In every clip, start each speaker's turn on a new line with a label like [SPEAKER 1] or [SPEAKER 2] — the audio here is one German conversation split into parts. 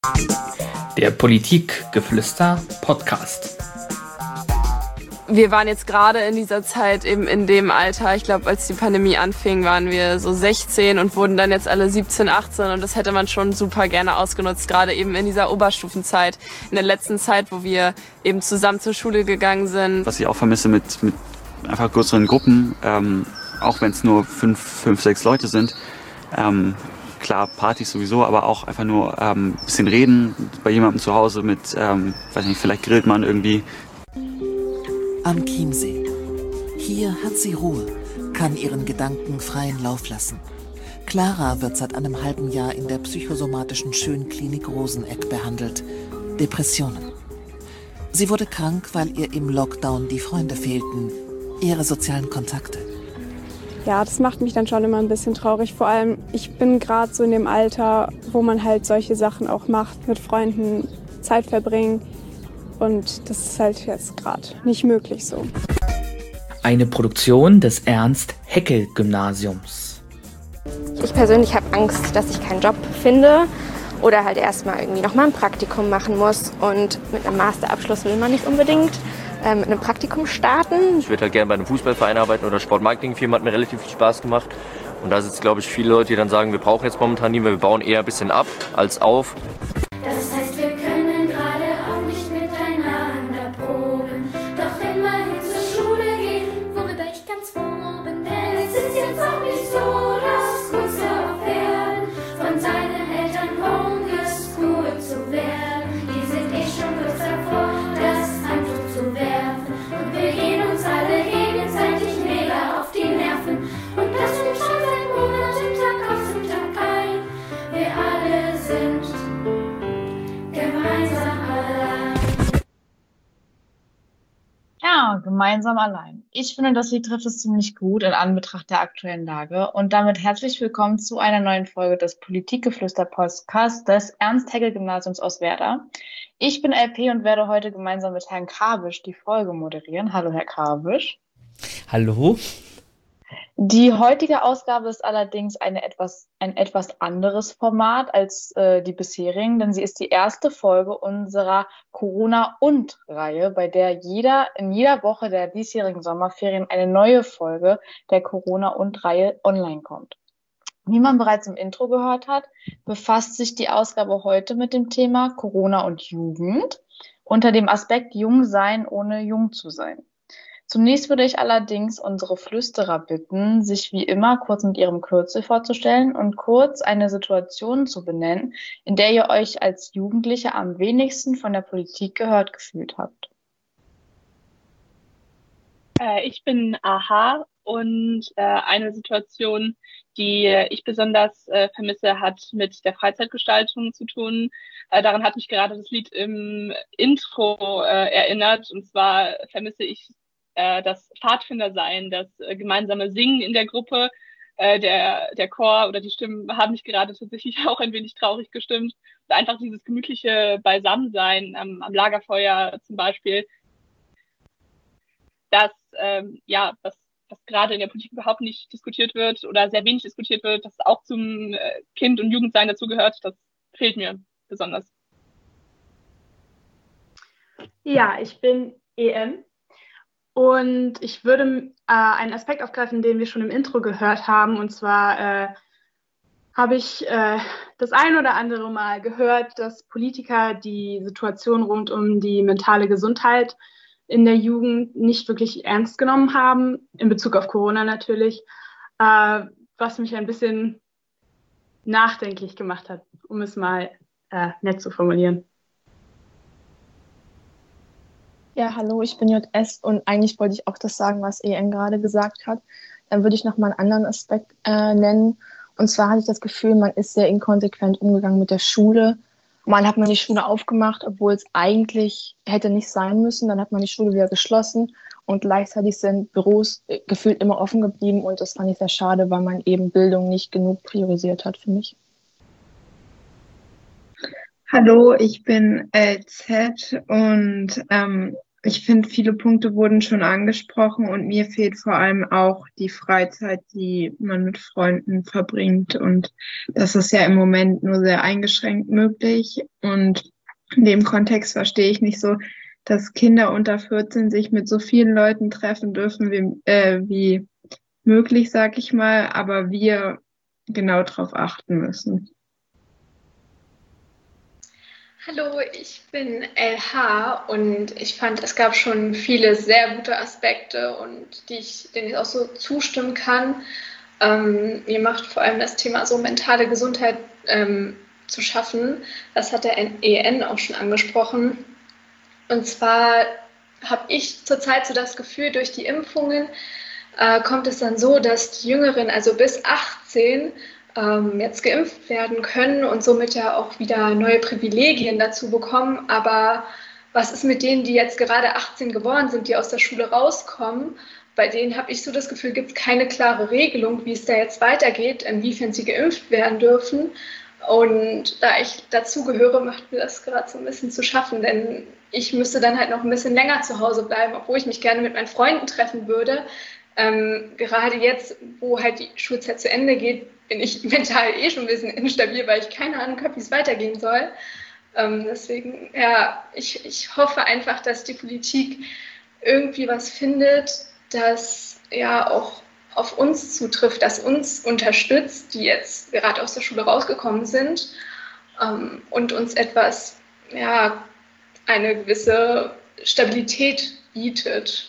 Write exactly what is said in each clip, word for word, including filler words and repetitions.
[SPEAKER 1] Der Politikgeflüster Podcast.
[SPEAKER 2] Wir waren jetzt gerade in dieser Zeit eben in dem Alter, ich glaube, als die Pandemie anfing, waren wir so sechzehn und wurden dann jetzt alle siebzehn, achtzehn und das hätte man schon super gerne ausgenutzt, gerade eben in dieser Oberstufenzeit, in der letzten Zeit, wo wir eben zusammen zur Schule gegangen sind.
[SPEAKER 3] Was ich auch vermisse mit, mit einfach größeren Gruppen, ähm, auch wenn es nur fünf, fünf, sechs Leute sind, ähm, klar, Partys sowieso, aber auch einfach nur ähm, ein bisschen reden bei jemandem zu Hause mit, ähm, weiß nicht, vielleicht grillt man irgendwie.
[SPEAKER 4] Am Chiemsee. Hier hat sie Ruhe, kann ihren Gedanken freien Lauf lassen. Clara wird seit einem halben Jahr in der psychosomatischen Schönklinik Roseneck behandelt. Depressionen. Sie wurde krank, weil ihr im Lockdown die Freunde fehlten, ihre sozialen Kontakte.
[SPEAKER 5] Ja, das macht mich dann schon immer ein bisschen traurig. Vor allem, ich bin gerade so in dem Alter, wo man halt solche Sachen auch macht, mit Freunden Zeit verbringen. Und das ist halt jetzt gerade nicht möglich so.
[SPEAKER 1] Eine Produktion des Ernst-Haeckel-Gymnasiums.
[SPEAKER 6] Ich persönlich habe Angst, dass ich keinen Job finde oder halt erstmal irgendwie nochmal ein Praktikum machen muss. Und mit einem Masterabschluss will man nicht unbedingt äh, mit einem Praktikum starten.
[SPEAKER 7] Ich würde halt gerne bei einem Fußballverein arbeiten oder Sportmarketingfirma, hat mir relativ viel Spaß gemacht. Und da sind es, glaube ich, viele Leute, die dann sagen, wir brauchen jetzt momentan nie mehr, wir bauen eher ein bisschen ab als auf.
[SPEAKER 8] Das heißt, wir können gerade auch nicht miteinander proben. Doch immerhin zur Schule gehen, worüber ich ganz froh bin. Denn es ist jetzt auch nicht so, dass Gustav werden, von seinen Eltern homeschooled zu werden. Die sind eh schon kurz davor, das Handtuch zu werfen. Und wir gehen uns alle gegenseitig mega auf die Nerven. Und das tut schon seit Monaten Tag aus und Tag ein. Wir alle sind gemeinsam allein.
[SPEAKER 9] Ja, gemeinsam allein. Ich finde, das Lied trifft es ziemlich gut in Anbetracht der aktuellen Lage. Und damit herzlich willkommen zu einer neuen Folge des Politikgeflüster-Podcasts des Ernst-Haeckel-Gymnasiums aus Werder. Ich bin L P und werde heute gemeinsam mit Herrn Krabisch die Folge moderieren. Hallo, Herr Krabisch.
[SPEAKER 1] Hallo?
[SPEAKER 9] Die heutige Ausgabe ist allerdings eine etwas, ein etwas anderes Format als äh, die bisherigen, denn sie ist die erste Folge unserer Corona-und-Reihe, bei der jeder in jeder Woche der diesjährigen Sommerferien eine neue Folge der Corona-und-Reihe online kommt. Wie man bereits im Intro gehört hat, befasst sich die Ausgabe heute mit dem Thema Corona und Jugend unter dem Aspekt Jung sein, ohne jung zu sein. Zunächst würde ich allerdings unsere Flüsterer bitten, sich wie immer kurz mit ihrem Kürzel vorzustellen und kurz eine Situation zu benennen, in der ihr euch als Jugendliche am wenigsten von der Politik gehört gefühlt habt.
[SPEAKER 10] Äh, ich bin Aha und äh, eine Situation, die ich besonders äh, vermisse, hat mit der Freizeitgestaltung zu tun. Äh, daran hat mich gerade das Lied im Intro äh, erinnert, und zwar vermisse ich das Pfadfindersein, das äh, gemeinsame Singen in der Gruppe, äh, der der Chor oder die Stimmen haben mich gerade tatsächlich auch ein wenig traurig gestimmt. Und einfach dieses gemütliche Beisammensein am, am Lagerfeuer zum Beispiel, das ähm, ja, was, was gerade in der Politik überhaupt nicht diskutiert wird oder sehr wenig diskutiert wird, das auch zum äh, Kind- und Jugendsein dazugehört, das fehlt mir besonders.
[SPEAKER 11] Ja, ich bin E M. Und ich würde äh, einen Aspekt aufgreifen, den wir schon im Intro gehört haben. Und zwar äh, habe ich äh, das ein oder andere Mal gehört, dass Politiker die Situation rund um die mentale Gesundheit in der Jugend nicht wirklich ernst genommen haben, in Bezug auf Corona natürlich, äh, was mich ein bisschen nachdenklich gemacht hat, um es mal äh, nett zu formulieren.
[SPEAKER 12] Ja, hallo, ich bin J S und eigentlich wollte ich auch das sagen, was E N gerade gesagt hat. Dann würde ich noch mal einen anderen Aspekt äh, nennen. Und zwar hatte ich das Gefühl, man ist sehr inkonsequent umgegangen mit der Schule. Mal hat man die Schule aufgemacht, obwohl es eigentlich hätte nicht sein müssen. Dann hat man die Schule wieder geschlossen und gleichzeitig sind Büros äh, gefühlt immer offen geblieben. Und das fand ich sehr schade, weil man eben Bildung nicht genug priorisiert hat für mich.
[SPEAKER 13] Hallo, ich bin L Z und ähm, ich finde, viele Punkte wurden schon angesprochen und mir fehlt vor allem auch die Freizeit, die man mit Freunden verbringt. Und das ist ja im Moment nur sehr eingeschränkt möglich. Und in dem Kontext verstehe ich nicht so, dass Kinder unter vierzehn sich mit so vielen Leuten treffen dürfen, wie, äh, wie möglich, sag ich mal, aber wir genau darauf achten müssen.
[SPEAKER 14] Hallo, ich bin L H und ich fand, es gab schon viele sehr gute Aspekte und die ich, denen ich auch so zustimmen kann. Ähm, mir macht vor allem das Thema so mentale Gesundheit ähm, zu schaffen. Das hat der E N auch schon angesprochen. Und zwar habe ich zurzeit so das Gefühl, durch die Impfungen äh, kommt es dann so, dass die Jüngeren, also bis achtzehn, ähm, jetzt geimpft werden können und somit ja auch wieder neue Privilegien dazu bekommen. Aber was ist mit denen, die jetzt gerade achtzehn geworden sind, die aus der Schule rauskommen? Bei denen habe ich so das Gefühl, gibt es keine klare Regelung, wie es da jetzt weitergeht, inwiefern sie geimpft werden dürfen. Und da ich dazugehöre, macht mir das gerade so ein bisschen zu schaffen, denn ich müsste dann halt noch ein bisschen länger zu Hause bleiben, obwohl ich mich gerne mit meinen Freunden treffen würde. Ähm, gerade jetzt, wo halt die Schulzeit zu Ende geht, bin ich mental eh schon ein bisschen instabil, weil ich keine Ahnung habe, wie es weitergehen soll. Ähm, deswegen, ja, ich, ich hoffe einfach, dass die Politik irgendwie was findet, das ja auch auf uns zutrifft, das uns unterstützt, die jetzt gerade aus der Schule rausgekommen sind, ähm, und uns etwas, ja, eine gewisse Stabilität bietet.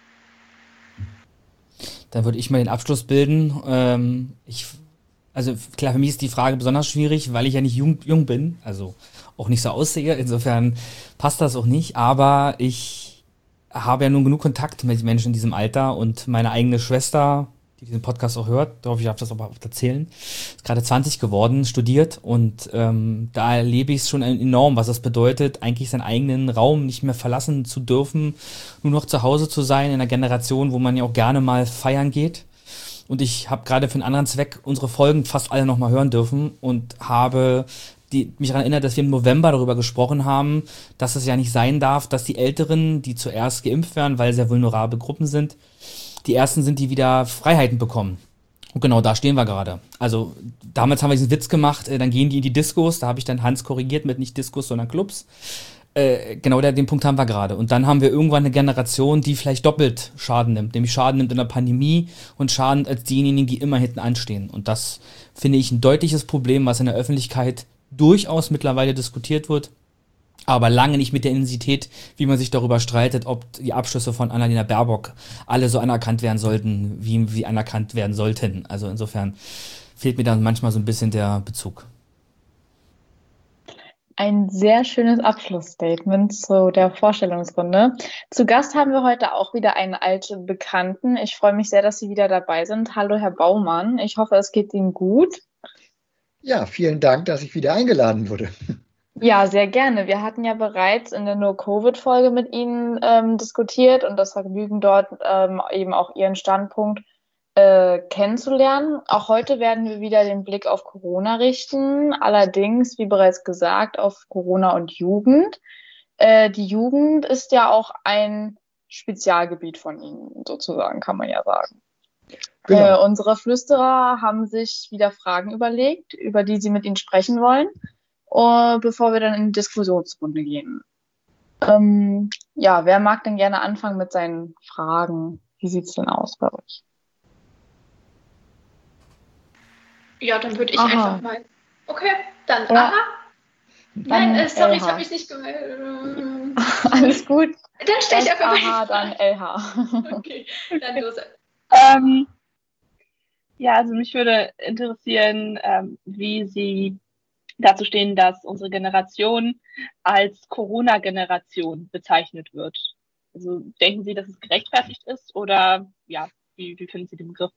[SPEAKER 1] Dann würde ich mal den Abschluss bilden. Ähm, ich, also klar, für mich ist die Frage besonders schwierig, weil ich ja nicht jung, jung bin, also auch nicht so aussehe. Insofern passt das auch nicht. Aber ich habe ja nun genug Kontakt mit Menschen in diesem Alter und meine eigene Schwester, die diesen Podcast auch hört, darf ich darf das auch erzählen, ist gerade zwanzig geworden, studiert und ähm, da erlebe ich es schon enorm, was das bedeutet, eigentlich seinen eigenen Raum nicht mehr verlassen zu dürfen, nur noch zu Hause zu sein in einer Generation, wo man ja auch gerne mal feiern geht. Und ich habe gerade für einen anderen Zweck unsere Folgen fast alle nochmal hören dürfen und habe die, mich daran erinnert, dass wir im November darüber gesprochen haben, dass es ja nicht sein darf, dass die Älteren, die zuerst geimpft werden, weil sehr vulnerable Gruppen sind, die Ersten sind, die wieder Freiheiten bekommen. Und genau da stehen wir gerade. Also damals haben wir diesen Witz gemacht, äh, dann gehen die in die Diskos, da habe ich dann Hans korrigiert mit nicht Diskos, sondern Clubs. Äh, genau der, den Punkt haben wir gerade. Und dann haben wir irgendwann eine Generation, die vielleicht doppelt Schaden nimmt, nämlich Schaden nimmt in der Pandemie und Schaden als diejenigen, die immer hinten anstehen. Und das finde ich ein deutliches Problem, was in der Öffentlichkeit durchaus mittlerweile diskutiert wird, aber lange nicht mit der Intensität, wie man sich darüber streitet, ob die Abschlüsse von Annalena Baerbock alle so anerkannt werden sollten, wie sie anerkannt werden sollten. Also insofern fehlt mir dann manchmal so ein bisschen der Bezug.
[SPEAKER 9] Ein sehr schönes Abschlussstatement zu der Vorstellungsrunde. Zu Gast haben wir heute auch wieder einen alten Bekannten. Ich freue mich sehr, dass Sie wieder dabei sind. Hallo, Herr Baumann. Ich hoffe, es geht Ihnen gut.
[SPEAKER 15] Ja, vielen Dank, dass ich wieder eingeladen wurde.
[SPEAKER 9] Ja, sehr gerne. Wir hatten ja bereits in der No-Covid-Folge mit Ihnen ähm, diskutiert und das Vergnügen dort ähm, eben auch Ihren Standpunkt äh, kennenzulernen. Auch heute werden wir wieder den Blick auf Corona richten, allerdings, wie bereits gesagt, auf Corona und Jugend. Äh, die Jugend ist ja auch ein Spezialgebiet von Ihnen, sozusagen, kann man ja sagen. Genau. Äh, unsere Flüsterer haben sich wieder Fragen überlegt, über die sie mit Ihnen sprechen wollen. Uh, bevor wir dann in die Diskussionsrunde gehen. Ähm, ja, wer mag denn gerne anfangen mit seinen Fragen? Wie sieht's denn aus bei euch?
[SPEAKER 14] Ja, dann würde ich
[SPEAKER 9] Aha.
[SPEAKER 14] einfach mal. Okay, dann
[SPEAKER 9] Ja.
[SPEAKER 14] aha.
[SPEAKER 9] Dann
[SPEAKER 14] Nein, äh, sorry, ich
[SPEAKER 9] L H.
[SPEAKER 14] habe mich nicht gemeldet.
[SPEAKER 9] Alles gut.
[SPEAKER 14] Dann stelle ich
[SPEAKER 9] Erst
[SPEAKER 14] einfach
[SPEAKER 9] aha,
[SPEAKER 14] mal.
[SPEAKER 9] dann L H.
[SPEAKER 14] Okay, dann los.
[SPEAKER 10] Ähm, ja, also mich würde interessieren, ähm, wie Sie dazu stehen, dass unsere Generation als Corona-Generation bezeichnet wird. Also denken Sie, dass es gerechtfertigt ist oder ja, wie, wie finden Sie den Begriff?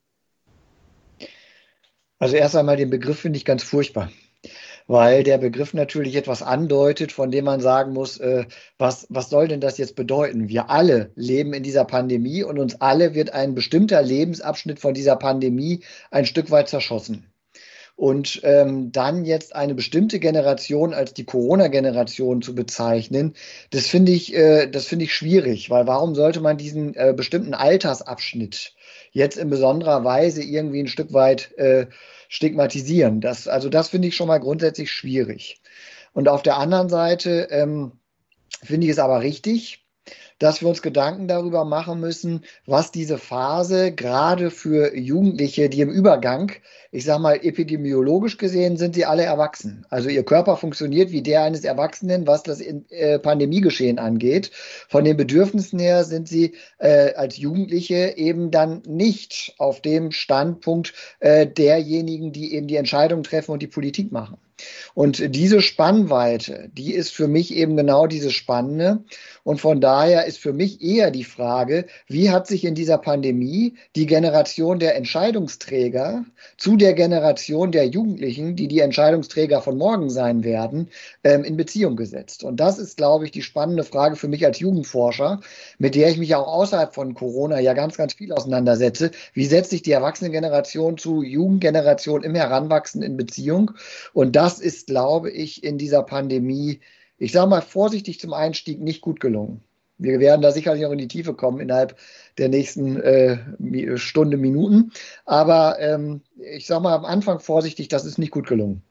[SPEAKER 15] Also erst einmal den Begriff finde ich ganz furchtbar, weil der Begriff natürlich etwas andeutet, von dem man sagen muss, äh, was, was soll denn das jetzt bedeuten? Wir alle leben in dieser Pandemie und uns alle wird ein bestimmter Lebensabschnitt von dieser Pandemie ein Stück weit zerschossen. Und ähm, dann jetzt eine bestimmte Generation als die Corona-Generation zu bezeichnen, das finde ich, äh, das finde ich schwierig, weil warum sollte man diesen äh, bestimmten Altersabschnitt jetzt in besonderer Weise irgendwie ein Stück weit äh, stigmatisieren? Das, also das finde ich schon mal grundsätzlich schwierig. Und auf der anderen Seite ähm, finde ich es aber richtig, dass wir uns Gedanken darüber machen müssen, was diese Phase gerade für Jugendliche, die im Übergang, ich sage mal epidemiologisch gesehen, sind sie alle erwachsen. Also ihr Körper funktioniert wie der eines Erwachsenen, was das äh, Pandemiegeschehen angeht. Von den Bedürfnissen her sind sie äh, als Jugendliche eben dann nicht auf dem Standpunkt äh, derjenigen, die eben die Entscheidungen treffen und die Politik machen. Und diese Spannweite, die ist für mich eben genau diese Spannende. Und von daher ist für mich eher die Frage, wie hat sich in dieser Pandemie die Generation der Entscheidungsträger zu der Generation der Jugendlichen, die die Entscheidungsträger von morgen sein werden, ähm, in Beziehung gesetzt? Und das ist, glaube ich, die spannende Frage für mich als Jugendforscher, mit der ich mich auch außerhalb von Corona ja ganz, ganz viel auseinandersetze. Wie setzt sich die Erwachsenengeneration zu Jugendgeneration im Heranwachsen in Beziehung? Und das ist, glaube ich, in dieser Pandemie, ich sage mal vorsichtig zum Einstieg, nicht gut gelungen. Wir werden da sicherlich auch in die Tiefe kommen innerhalb der nächsten äh, Stunde, Minuten. Aber ähm, ich sage mal am Anfang vorsichtig, das ist nicht gut gelungen.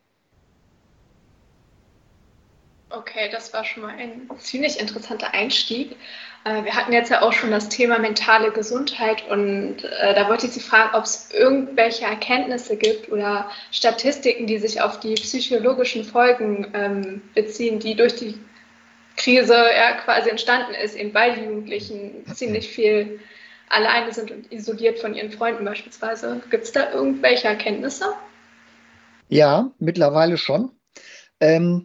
[SPEAKER 14] Okay, das war schon mal ein ziemlich interessanter Einstieg. Äh, wir hatten jetzt ja auch schon das Thema mentale Gesundheit und äh, da wollte ich Sie fragen, ob es irgendwelche Erkenntnisse gibt oder Statistiken, die sich auf die psychologischen Folgen ähm, beziehen, die durch die Krise ja quasi entstanden ist, eben weil die Jugendlichen ziemlich viel alleine sind und isoliert von ihren Freunden beispielsweise. Gibt es da irgendwelche Erkenntnisse?
[SPEAKER 15] Ja, mittlerweile schon. Ähm,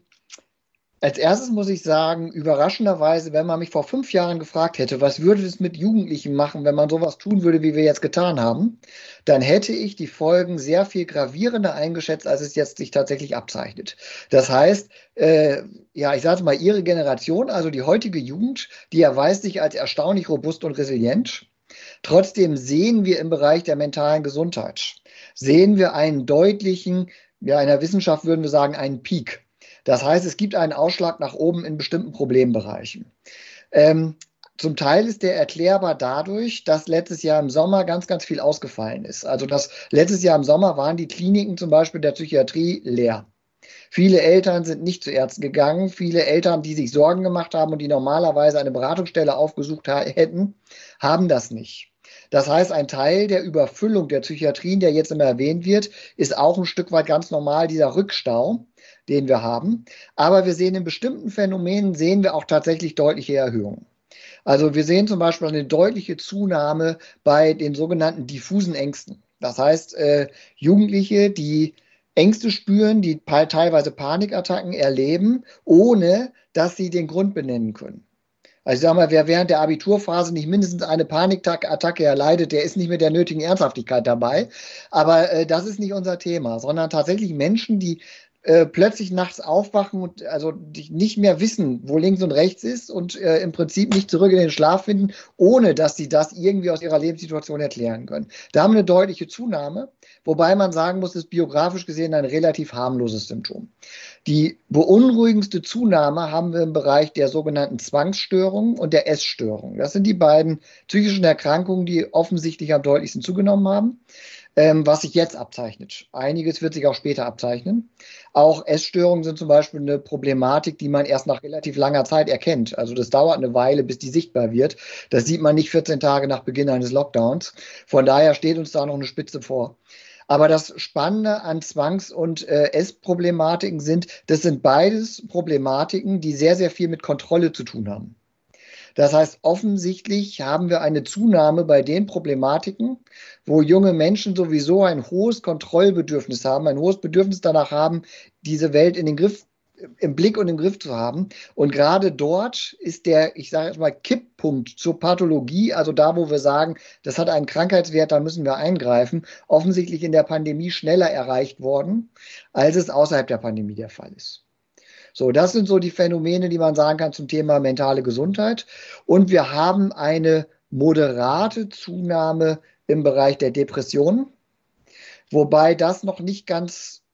[SPEAKER 15] Als erstes muss ich sagen, überraschenderweise, wenn man mich vor fünf Jahren gefragt hätte, was würde es mit Jugendlichen machen, wenn man sowas tun würde, wie wir jetzt getan haben, dann hätte ich die Folgen sehr viel gravierender eingeschätzt, als es jetzt sich tatsächlich abzeichnet. Das heißt, äh, ja, ich sage mal, Ihre Generation, also die heutige Jugend, die erweist sich als erstaunlich robust und resilient. Trotzdem sehen wir im Bereich der mentalen Gesundheit, sehen wir einen deutlichen, ja, in der Wissenschaft würden wir sagen, einen Peak. Das heißt, es gibt einen Ausschlag nach oben in bestimmten Problembereichen. Ähm, zum Teil ist der erklärbar dadurch, dass letztes Jahr im Sommer ganz, ganz viel ausgefallen ist. Also dass letztes Jahr im Sommer waren die Kliniken zum Beispiel der Psychiatrie leer. Viele Eltern sind nicht zu Ärzten gegangen. Viele Eltern, die sich Sorgen gemacht haben und die normalerweise eine Beratungsstelle aufgesucht hätten, haben das nicht. Das heißt, ein Teil der Überfüllung der Psychiatrien, der jetzt immer erwähnt wird, ist auch ein Stück weit ganz normal dieser Rückstau, den wir haben. Aber wir sehen in bestimmten Phänomenen, sehen wir auch tatsächlich deutliche Erhöhungen. Also wir sehen zum Beispiel eine deutliche Zunahme bei den sogenannten diffusen Ängsten. Das heißt, äh, Jugendliche, die Ängste spüren, die teilweise Panikattacken erleben, ohne dass sie den Grund benennen können. Also ich sage mal, wer während der Abiturphase nicht mindestens eine Panikattacke erleidet, der ist nicht mit der nötigen Ernsthaftigkeit dabei. Aber äh, das ist nicht unser Thema, sondern tatsächlich Menschen, die äh, plötzlich nachts aufwachen und also die nicht mehr wissen, wo links und rechts ist und äh, im Prinzip nicht zurück in den Schlaf finden, ohne dass sie das irgendwie aus ihrer Lebenssituation erklären können. Da haben wir eine deutliche Zunahme, wobei man sagen muss, das ist biografisch gesehen ein relativ harmloses Symptom. Die beunruhigendste Zunahme haben wir im Bereich der sogenannten Zwangsstörungen und der Essstörungen. Das sind die beiden psychischen Erkrankungen, die offensichtlich am deutlichsten zugenommen haben, ähm, was sich jetzt abzeichnet. Einiges wird sich auch später abzeichnen. Auch Essstörungen sind zum Beispiel eine Problematik, die man erst nach relativ langer Zeit erkennt. Also das dauert eine Weile, bis die sichtbar wird. Das sieht man nicht vierzehn Tage nach Beginn eines Lockdowns. Von daher steht uns da noch eine Spitze vor. Aber das Spannende an Zwangs- und äh, Essproblematiken sind, das sind beides Problematiken, die sehr, sehr viel mit Kontrolle zu tun haben. Das heißt, offensichtlich haben wir eine Zunahme bei den Problematiken, wo junge Menschen sowieso ein hohes Kontrollbedürfnis haben, ein hohes Bedürfnis danach haben, diese Welt in den Griff im Blick und im Griff zu haben. Und gerade dort ist der, ich sage jetzt mal, Kipppunkt zur Pathologie, also da, wo wir sagen, das hat einen Krankheitswert, da müssen wir eingreifen, offensichtlich in der Pandemie schneller erreicht worden, als es außerhalb der Pandemie der Fall ist. So, das sind so die Phänomene, die man sagen kann zum Thema mentale Gesundheit. Und wir haben eine moderate Zunahme im Bereich der Depressionen, wobei das noch nicht ganz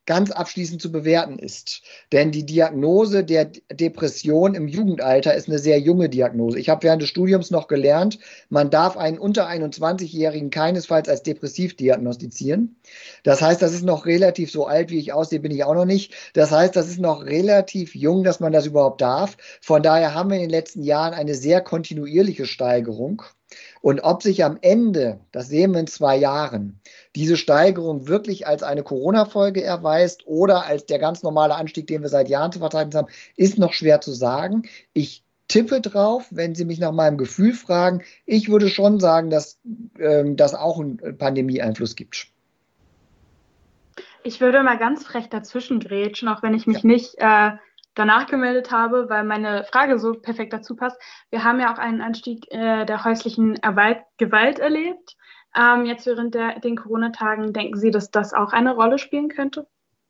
[SPEAKER 15] ganz abschließend zu bewerten ist. Denn die Diagnose der Depression im Jugendalter ist eine sehr junge Diagnose. Ich habe während des Studiums noch gelernt, man darf einen unter einundzwanzigjährigen keinesfalls als depressiv diagnostizieren. Das heißt, das ist noch relativ, so alt wie ich aussehe, bin ich auch noch nicht. Das heißt, das ist noch relativ jung, dass man das überhaupt darf. Von daher haben wir in den letzten Jahren eine sehr kontinuierliche Steigerung. Und ob sich am Ende, das sehen wir in zwei Jahren, diese Steigerung wirklich als eine Corona-Folge erweist oder als der ganz normale Anstieg, den wir seit Jahren zu verzeichnen haben, ist noch schwer zu sagen. Ich tippe drauf, wenn Sie mich nach meinem Gefühl fragen. Ich würde schon sagen, dass ähm, das auch einen Pandemie-Einfluss gibt.
[SPEAKER 11] Ich würde mal ganz frech dazwischen grätschen, auch wenn ich mich ja. nicht äh, danach gemeldet habe, weil meine Frage so perfekt dazu passt. Wir haben ja auch einen Anstieg äh, der häuslichen Erwalt- Gewalt erlebt. Ähm, jetzt während der, den Corona-Tagen, denken Sie, dass das auch eine Rolle spielen könnte?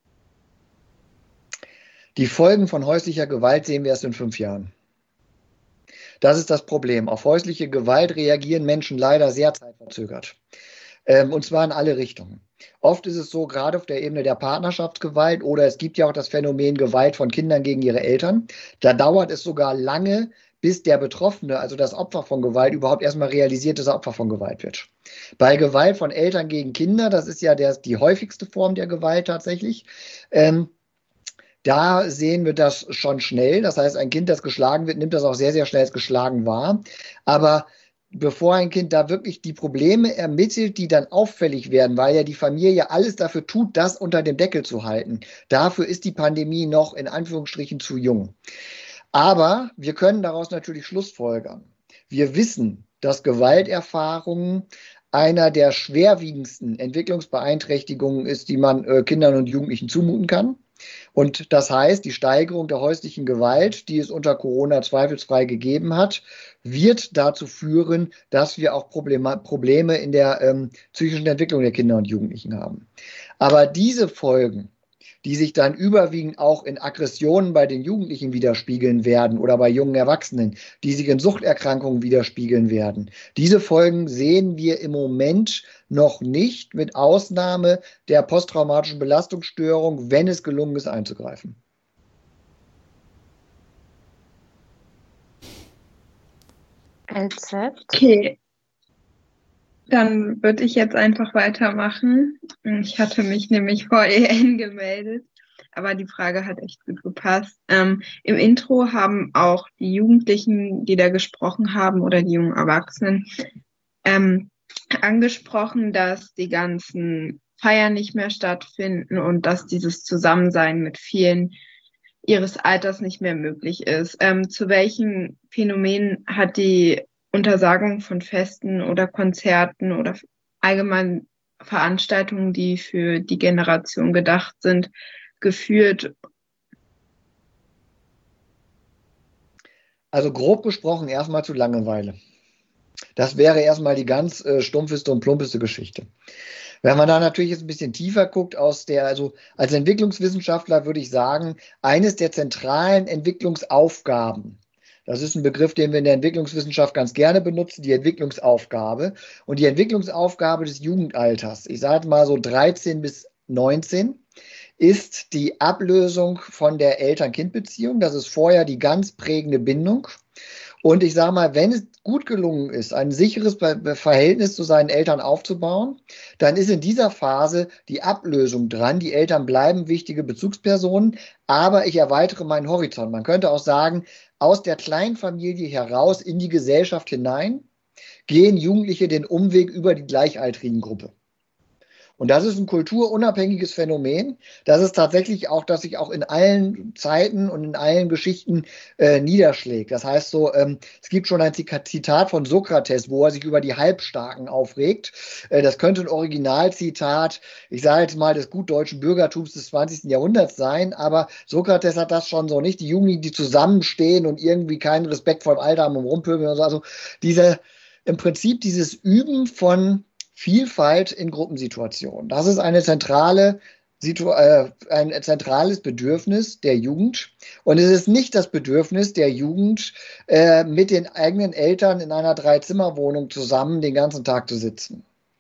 [SPEAKER 15] Die Folgen von häuslicher Gewalt sehen wir erst in fünf Jahren. Das ist das Problem. Auf häusliche Gewalt reagieren Menschen leider sehr zeitverzögert. Ähm, und zwar in alle Richtungen. Oft ist es so, gerade auf der Ebene der Partnerschaftsgewalt oder es gibt ja auch das Phänomen Gewalt von Kindern gegen ihre Eltern. Da dauert es sogar lange, bis der Betroffene, also das Opfer von Gewalt, überhaupt erstmal realisiert, dass er Opfer von Gewalt wird. Bei Gewalt von Eltern gegen Kinder, das ist ja der, die häufigste Form der Gewalt tatsächlich, ähm, da sehen wir das schon schnell. Das heißt, ein Kind, das geschlagen wird, nimmt das auch sehr, sehr schnell als geschlagen wahr. Aber bevor ein Kind da wirklich die Probleme ermittelt, die dann auffällig werden, weil ja die Familie alles dafür tut, das unter dem Deckel zu halten. Dafür ist die Pandemie noch in Anführungsstrichen zu jung. Aber wir können daraus natürlich schlussfolgern. Wir wissen, dass Gewalterfahrungen einer der schwerwiegendsten Entwicklungsbeeinträchtigungen ist, die man äh, Kindern und Jugendlichen zumuten kann. Und das heißt, die Steigerung der häuslichen Gewalt, die es unter Corona zweifelsfrei gegeben hat, wird dazu führen, dass wir auch Probleme, Probleme in der ähm, psychischen Entwicklung der Kinder und Jugendlichen haben. Aber diese Folgen, die sich dann überwiegend auch in Aggressionen bei den Jugendlichen widerspiegeln werden oder bei jungen Erwachsenen, die sich in Suchterkrankungen widerspiegeln werden. Diese Folgen sehen wir im Moment noch nicht, mit Ausnahme der posttraumatischen Belastungsstörung, wenn es gelungen ist, einzugreifen.
[SPEAKER 13] Okay, dann würde ich jetzt einfach weitermachen. Ich hatte mich nämlich vor E N gemeldet, aber die Frage hat echt gut gepasst. Ähm, im Intro haben auch die Jugendlichen, die da gesprochen haben, oder die jungen Erwachsenen, ähm, angesprochen, dass die ganzen Feiern nicht mehr stattfinden und dass dieses Zusammensein mit vielen ihres Alters nicht mehr möglich ist. Ähm, zu welchen Phänomenen hat die Untersagung von Festen oder Konzerten oder allgemein Veranstaltungen, die für die Generation gedacht sind, geführt?
[SPEAKER 15] Also grob gesprochen erstmal zu Langeweile. Das wäre erstmal die ganz äh, stumpfeste und plumpeste Geschichte. Wenn man da natürlich jetzt ein bisschen tiefer guckt, aus der, also als Entwicklungswissenschaftler würde ich sagen, eines der zentralen Entwicklungsaufgaben, das ist ein Begriff, den wir in der Entwicklungswissenschaft ganz gerne benutzen, die Entwicklungsaufgabe. Und die Entwicklungsaufgabe des Jugendalters, ich sage mal so dreizehn bis neunzehn, ist die Ablösung von der Eltern-Kind-Beziehung. Das ist vorher die ganz prägende Bindung. Und ich sage mal, wenn es gut gelungen ist, ein sicheres Verhältnis zu seinen Eltern aufzubauen, dann ist in dieser Phase die Ablösung dran. Die Eltern bleiben wichtige Bezugspersonen, aber ich erweitere meinen Horizont. Man könnte auch sagen, aus der Kleinfamilie heraus in die Gesellschaft hinein gehen Jugendliche den Umweg über die gleichaltrigen Gruppe. Und das ist ein kulturunabhängiges Phänomen. Das ist tatsächlich auch, dass sich auch in allen Zeiten und in allen Geschichten äh, niederschlägt. Das heißt so, ähm, es gibt schon ein Zitat von Sokrates, wo er sich über die Halbstarken aufregt. Äh, das könnte ein Originalzitat, ich sage jetzt mal, des gutdeutschen Bürgertums des zwanzigsten Jahrhunderts sein, aber Sokrates hat das schon so nicht. Die Jugendlichen, die zusammenstehen und irgendwie keinen Respekt vor dem Alter haben und rumpöbeln und so. Also diese, im Prinzip dieses Üben von Vielfalt in Gruppensituationen. Das ist eine zentrale, äh, ein zentrales Bedürfnis der Jugend. Und es ist nicht das Bedürfnis der Jugend, äh, mit den eigenen Eltern in einer Dreizimmerwohnung zusammen den ganzen Tag zu sitzen.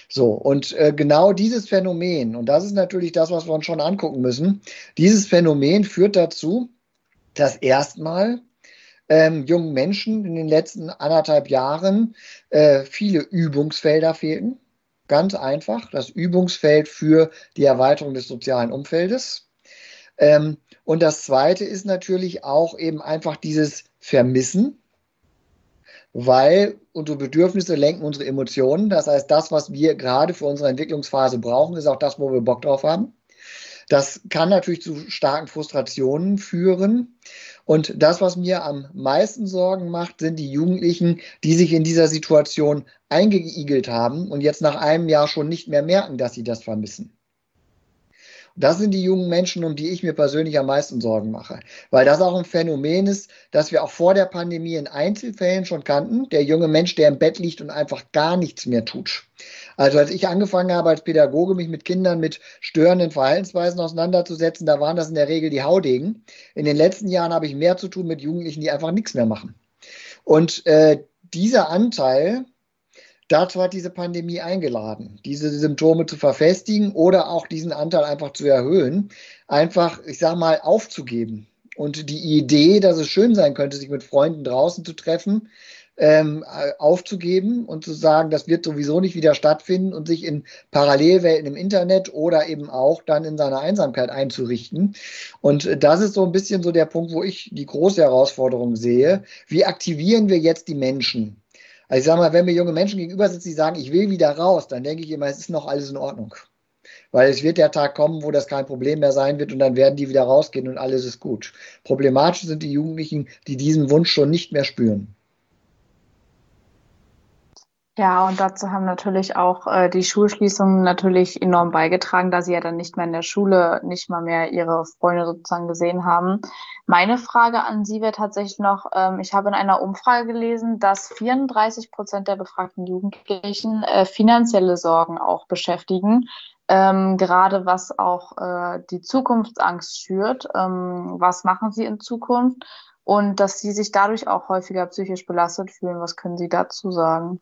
[SPEAKER 15] So, und äh, genau dieses Phänomen, und das ist natürlich das, was wir uns schon angucken müssen, dieses Phänomen führt dazu, dass erstmal ähm, jungen Menschen in den letzten anderthalb Jahren äh, viele Übungsfelder fehlten. Ganz einfach, das Übungsfeld für die Erweiterung des sozialen Umfeldes. Ähm, und das Zweite ist natürlich auch eben einfach dieses Vermissen, weil unsere Bedürfnisse lenken unsere Emotionen. Das heißt, das, was wir gerade für unsere Entwicklungsphase brauchen, ist auch das, wo wir Bock drauf haben. Das kann natürlich zu starken Frustrationen führen. Und das, was mir am meisten Sorgen macht, sind die Jugendlichen, die sich in dieser Situation eingeigelt haben und jetzt nach einem Jahr schon nicht mehr merken, dass sie das vermissen. Das sind die jungen Menschen, um die ich mir persönlich am meisten Sorgen mache, weil das auch ein Phänomen ist, das wir auch vor der Pandemie in Einzelfällen schon kannten. Der junge Mensch, der im Bett liegt und einfach gar nichts mehr tut. Also als ich angefangen habe als Pädagoge, mich mit Kindern mit störenden Verhaltensweisen auseinanderzusetzen, da waren das in der Regel die Haudegen. In den letzten Jahren habe ich mehr zu tun mit Jugendlichen, die einfach nichts mehr machen. Und äh, dieser Anteil, dazu hat diese Pandemie eingeladen, diese Symptome zu verfestigen oder auch diesen Anteil einfach zu erhöhen, einfach, ich sag mal, aufzugeben. Und die Idee, dass es schön sein könnte, sich mit Freunden draußen zu treffen, ähm, aufzugeben und zu sagen, das wird sowieso nicht wieder stattfinden und sich in Parallelwelten im Internet oder eben auch dann in seiner Einsamkeit einzurichten. Und das ist so ein bisschen so der Punkt, wo ich die große Herausforderung sehe. Wie aktivieren wir jetzt die Menschen? Also ich sage mal, wenn mir junge Menschen gegenüber sitzen, die sagen, ich will wieder raus, dann denke ich immer, es ist noch alles in Ordnung. Weil es wird der Tag kommen, wo das kein Problem mehr sein wird und dann werden die wieder rausgehen und alles ist gut. Problematisch sind die Jugendlichen, die diesen Wunsch schon nicht mehr spüren.
[SPEAKER 9] Ja, und dazu haben natürlich auch äh, die Schulschließungen natürlich enorm beigetragen, da sie ja dann nicht mehr in der Schule, nicht mal mehr ihre Freunde sozusagen gesehen haben. Meine Frage an Sie wäre tatsächlich noch, ähm, ich habe in einer Umfrage gelesen, dass vierunddreißig Prozent der befragten Jugendlichen äh, finanzielle Sorgen auch beschäftigen, ähm, gerade was auch äh, die Zukunftsangst schürt. Ähm, was machen Sie in Zukunft? Und dass Sie sich dadurch auch häufiger psychisch belastet fühlen. Was können Sie dazu sagen?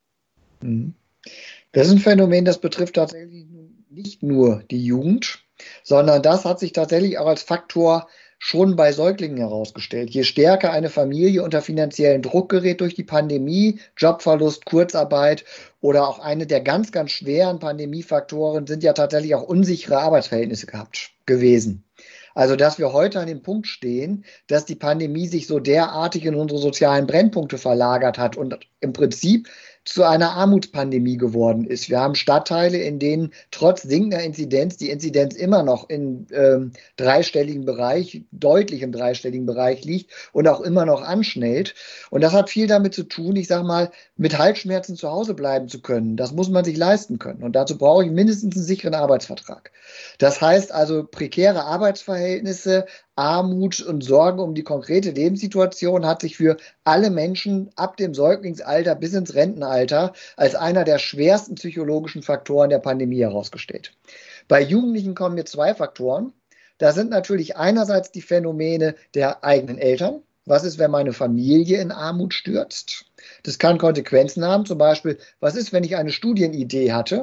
[SPEAKER 15] Das ist ein Phänomen, das betrifft tatsächlich nicht nur die Jugend, sondern das hat sich tatsächlich auch als Faktor schon bei Säuglingen herausgestellt. Je stärker eine Familie unter finanziellen Druck gerät durch die Pandemie, Jobverlust, Kurzarbeit oder auch eine der ganz, ganz schweren Pandemiefaktoren sind ja tatsächlich auch unsichere Arbeitsverhältnisse gehabt gewesen. Also, dass wir heute an dem Punkt stehen, dass die Pandemie sich so derartig in unsere sozialen Brennpunkte verlagert hat und im Prinzip zu einer Armutspandemie geworden ist. Wir haben Stadtteile, in denen trotz sinkender Inzidenz die Inzidenz immer noch im ähm, dreistelligen Bereich, deutlich im dreistelligen Bereich liegt und auch immer noch anschnellt. Und das hat viel damit zu tun, ich sage mal, mit Halsschmerzen zu Hause bleiben zu können. Das muss man sich leisten können. Und dazu brauche ich mindestens einen sicheren Arbeitsvertrag. Das heißt also prekäre Arbeitsverhältnisse, Armut und Sorgen um die konkrete Lebenssituation hat sich für alle Menschen ab dem Säuglingsalter bis ins Rentenalter als einer der schwersten psychologischen Faktoren der Pandemie herausgestellt. Bei Jugendlichen kommen jetzt zwei Faktoren. Da sind natürlich einerseits die Phänomene der eigenen Eltern. Was ist, wenn meine Familie in Armut stürzt? Das kann Konsequenzen haben. Zum Beispiel, was ist, wenn ich eine Studienidee hatte?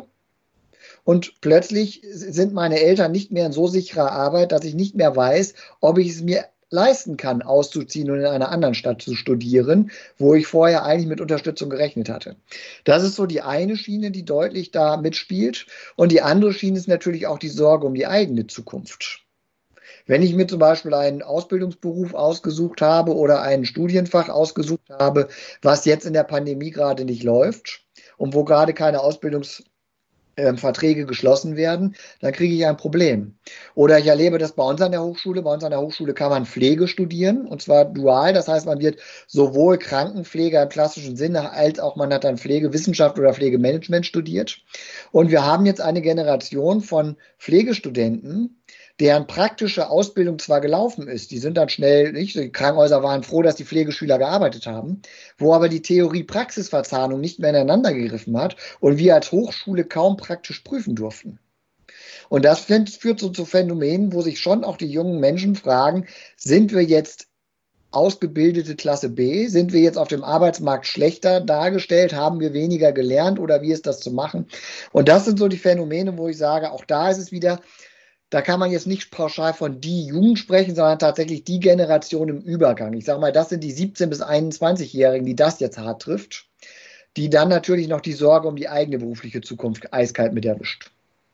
[SPEAKER 15] Und plötzlich sind meine Eltern nicht mehr in so sicherer Arbeit, dass ich nicht mehr weiß, ob ich es mir leisten kann, auszuziehen und in einer anderen Stadt zu studieren, wo ich vorher eigentlich mit Unterstützung gerechnet hatte. Das ist so die eine Schiene, die deutlich da mitspielt. Und die andere Schiene ist natürlich auch die Sorge um die eigene Zukunft. Wenn ich mir zum Beispiel einen Ausbildungsberuf ausgesucht habe oder ein Studienfach ausgesucht habe, was jetzt in der Pandemie gerade nicht läuft und wo gerade keine Ausbildungs Verträge geschlossen werden, dann kriege ich ein Problem. Oder ich erlebe das bei uns an der Hochschule. Bei uns an der Hochschule kann man Pflege studieren, und zwar dual. Das heißt, man wird sowohl Krankenpfleger im klassischen Sinne, als auch man hat dann Pflegewissenschaft oder Pflegemanagement studiert. Und wir haben jetzt eine Generation von Pflegestudenten, deren praktische Ausbildung zwar gelaufen ist, die sind dann schnell, nicht, die Krankenhäuser waren froh, dass die Pflegeschüler gearbeitet haben, wo aber die Theorie-Praxis-Verzahnung nicht mehr ineinander gegriffen hat und wir als Hochschule kaum praktisch prüfen durften. Und das führt so zu Phänomenen, wo sich schon auch die jungen Menschen fragen, sind wir jetzt ausgebildete Klasse B? Sind wir jetzt auf dem Arbeitsmarkt schlechter dargestellt? Haben wir weniger gelernt oder wie ist das zu machen? Und das sind so die Phänomene, wo ich sage, auch da ist es wieder, da kann man jetzt nicht pauschal von die Jugend sprechen, sondern tatsächlich die Generation im Übergang. Ich sage mal, das sind die siebzehn- bis einundzwanzig-Jährigen, die das jetzt hart trifft, die dann natürlich noch die Sorge um die eigene berufliche Zukunft eiskalt mit erwischt.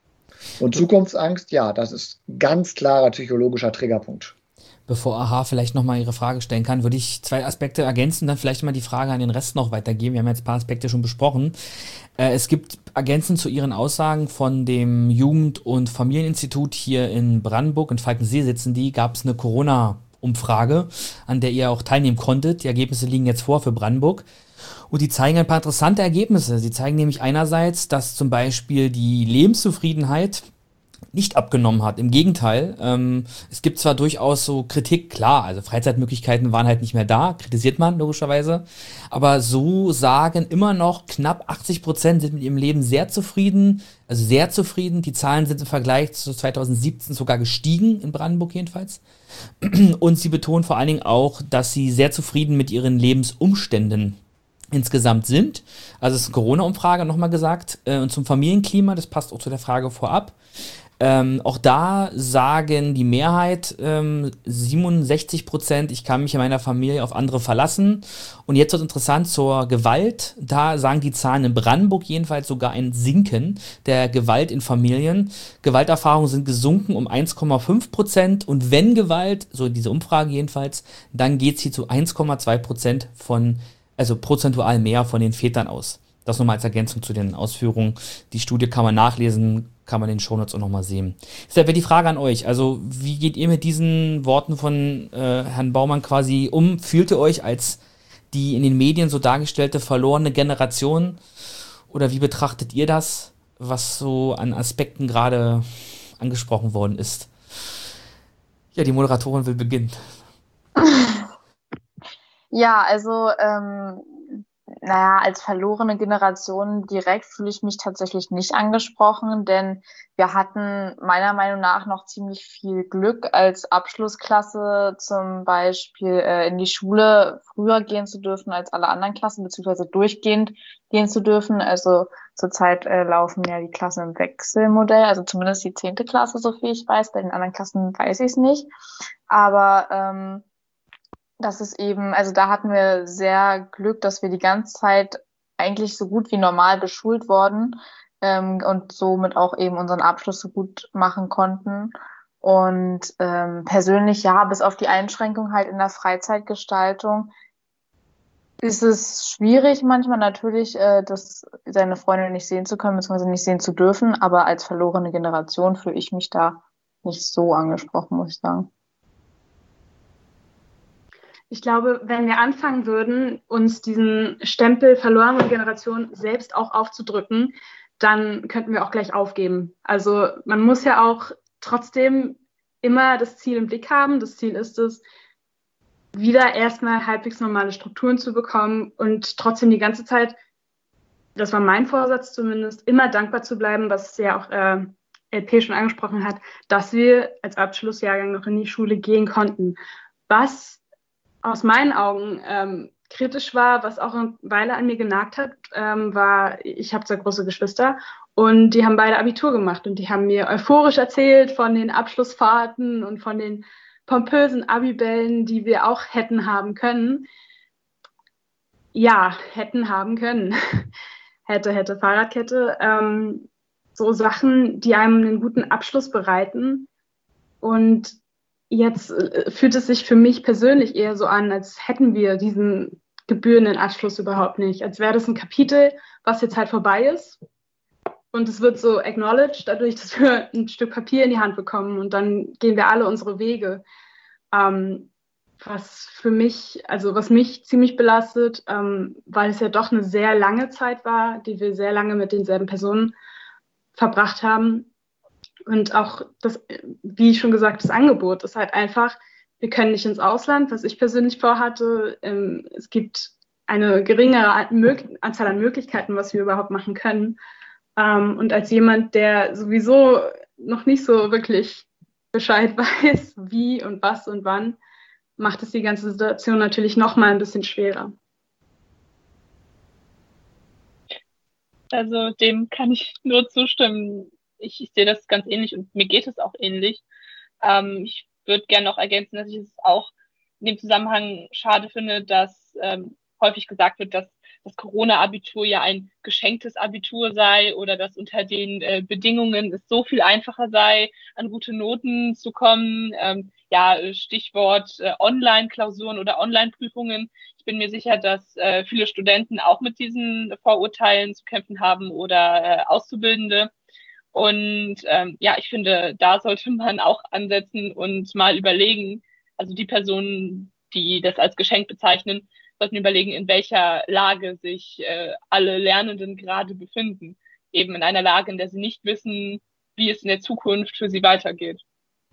[SPEAKER 15] Und Zukunftsangst, ja, das ist ein ganz klarer psychologischer Triggerpunkt.
[SPEAKER 1] Bevor Aha vielleicht nochmal ihre Frage stellen kann, würde ich zwei Aspekte ergänzen, dann vielleicht mal die Frage an den Rest noch weitergeben. Wir haben jetzt ein paar Aspekte schon besprochen. Äh, es gibt ergänzend zu Ihren Aussagen von dem Jugend- und Familieninstitut hier in Brandenburg, in Falkensee sitzen die, gab es eine Corona-Umfrage, an der ihr auch teilnehmen konntet. Die Ergebnisse liegen jetzt vor für Brandenburg. Und die zeigen ein paar interessante Ergebnisse. Sie zeigen nämlich einerseits, dass zum Beispiel die Lebenszufriedenheit nicht abgenommen hat. Im Gegenteil, ähm, es gibt zwar durchaus so Kritik, klar, also Freizeitmöglichkeiten waren halt nicht mehr da, kritisiert man logischerweise, aber so sagen immer noch knapp achtzig Prozent sind mit ihrem Leben sehr zufrieden, also sehr zufrieden. Die Zahlen sind im Vergleich zu zweitausendsiebzehn sogar gestiegen, in Brandenburg jedenfalls. Und sie betonen vor allen Dingen auch, dass sie sehr zufrieden mit ihren Lebensumständen insgesamt sind. Also es ist eine Corona-Umfrage, nochmal gesagt. Äh, und zum Familienklima, das passt auch zu der Frage vorab. Ähm, auch da sagen die Mehrheit, ähm, siebenundsechzig Prozent, ich kann mich in meiner Familie auf andere verlassen. Und jetzt wird interessant zur Gewalt. Da sagen die Zahlen in Brandenburg jedenfalls sogar ein Sinken der Gewalt in Familien. Gewalterfahrungen sind gesunken um eins Komma fünf Prozent. Und wenn Gewalt, so diese Umfrage jedenfalls, dann geht sie zu eins Komma zwei Prozent von, also prozentual mehr von den Vätern aus. Das nochmal als Ergänzung zu den Ausführungen. Die Studie kann man nachlesen, kann man in den Shownotes auch nochmal sehen. Deshalb wäre die Frage an euch, also wie geht ihr mit diesen Worten von äh, Herrn Baumann quasi um? Fühlt ihr euch als die in den Medien so dargestellte verlorene Generation oder wie betrachtet ihr das, was so an Aspekten gerade angesprochen worden ist? Ja, die Moderatorin will beginnen.
[SPEAKER 9] Ja, also ähm, naja, als verlorene Generation direkt fühle ich mich tatsächlich nicht angesprochen, denn wir hatten meiner Meinung nach noch ziemlich viel Glück, als Abschlussklasse zum Beispiel äh, in die Schule früher gehen zu dürfen als alle anderen Klassen, beziehungsweise durchgehend gehen zu dürfen. Also zurzeit äh, laufen ja die Klassen im Wechselmodell, also zumindest die zehnte Klasse, so viel ich weiß. Bei den anderen Klassen weiß ich es nicht. Aber ähm, das ist eben, also da hatten wir sehr Glück, dass wir die ganze Zeit eigentlich so gut wie normal beschult wurden ähm, und somit auch eben unseren Abschluss so gut machen konnten. Und ähm, persönlich, ja, bis auf die Einschränkung halt in der Freizeitgestaltung ist es schwierig manchmal natürlich, äh, das seine Freunde nicht sehen zu können, beziehungsweise nicht sehen zu dürfen. Aber als verlorene Generation fühle ich mich da nicht so angesprochen, muss ich sagen.
[SPEAKER 11] Ich glaube, wenn wir anfangen würden, uns diesen Stempel verlorene Generation selbst auch aufzudrücken, dann könnten wir auch gleich aufgeben. Also man muss ja auch trotzdem immer das Ziel im Blick haben. Das Ziel ist es, wieder erstmal halbwegs normale Strukturen zu bekommen und trotzdem die ganze Zeit, das war mein Vorsatz zumindest, immer dankbar zu bleiben, was ja auch äh, L P schon angesprochen hat, dass wir als Abschlussjahrgang noch in die Schule gehen konnten. Was aus meinen Augen ähm, kritisch war, was auch eine Weile an mir genagt hat, ähm, war, ich habe zwei große Geschwister und die haben beide Abitur gemacht und die haben mir euphorisch erzählt von den Abschlussfahrten und von den pompösen Abibällen, die wir auch hätten haben können. Ja, hätten haben können. hätte, hätte, Fahrradkette. Ähm, so Sachen, die einem einen guten Abschluss bereiten. Und jetzt äh, fühlt es sich für mich persönlich eher so an, als hätten wir diesen gebührenden Abschluss überhaupt nicht. Als wäre das ein Kapitel, was jetzt halt vorbei ist. Und es wird so acknowledged, dadurch, dass wir ein Stück Papier in die Hand bekommen und dann gehen wir alle unsere Wege. Ähm, was für mich, also was mich ziemlich belastet, ähm, weil es ja doch eine sehr lange Zeit war, die wir sehr lange mit denselben Personen verbracht haben. Und auch das, wie ich schon gesagt, das Angebot ist halt einfach, wir können nicht ins Ausland, was ich persönlich vorhatte. Ähm, es gibt eine geringere Anzahl an Möglichkeiten, was wir überhaupt machen können. Ähm, und als jemand, der sowieso noch nicht so wirklich Bescheid weiß, wie und was und wann, macht es die ganze Situation natürlich noch mal ein bisschen schwerer.
[SPEAKER 10] Also dem kann ich nur zustimmen. Ich, ich sehe das ganz ähnlich und mir geht es auch ähnlich. Ähm, ich würde gerne noch ergänzen, dass ich es auch in dem Zusammenhang schade finde, dass ähm, häufig gesagt wird, dass das Corona-Abitur ja ein geschenktes Abitur sei oder dass unter den äh, Bedingungen es so viel einfacher sei, an gute Noten zu kommen. Ähm, ja, Stichwort äh, Online-Klausuren oder Online-Prüfungen. Ich bin mir sicher, dass äh, viele Studenten auch mit diesen Vorurteilen zu kämpfen haben oder äh, Auszubildende. Und ähm, ja, ich finde, da sollte man auch ansetzen und mal überlegen, also die Personen, die das als Geschenk bezeichnen, sollten überlegen, in welcher Lage sich äh, alle Lernenden gerade befinden. Eben in einer Lage, in der sie nicht wissen, wie es in der Zukunft für sie weitergeht.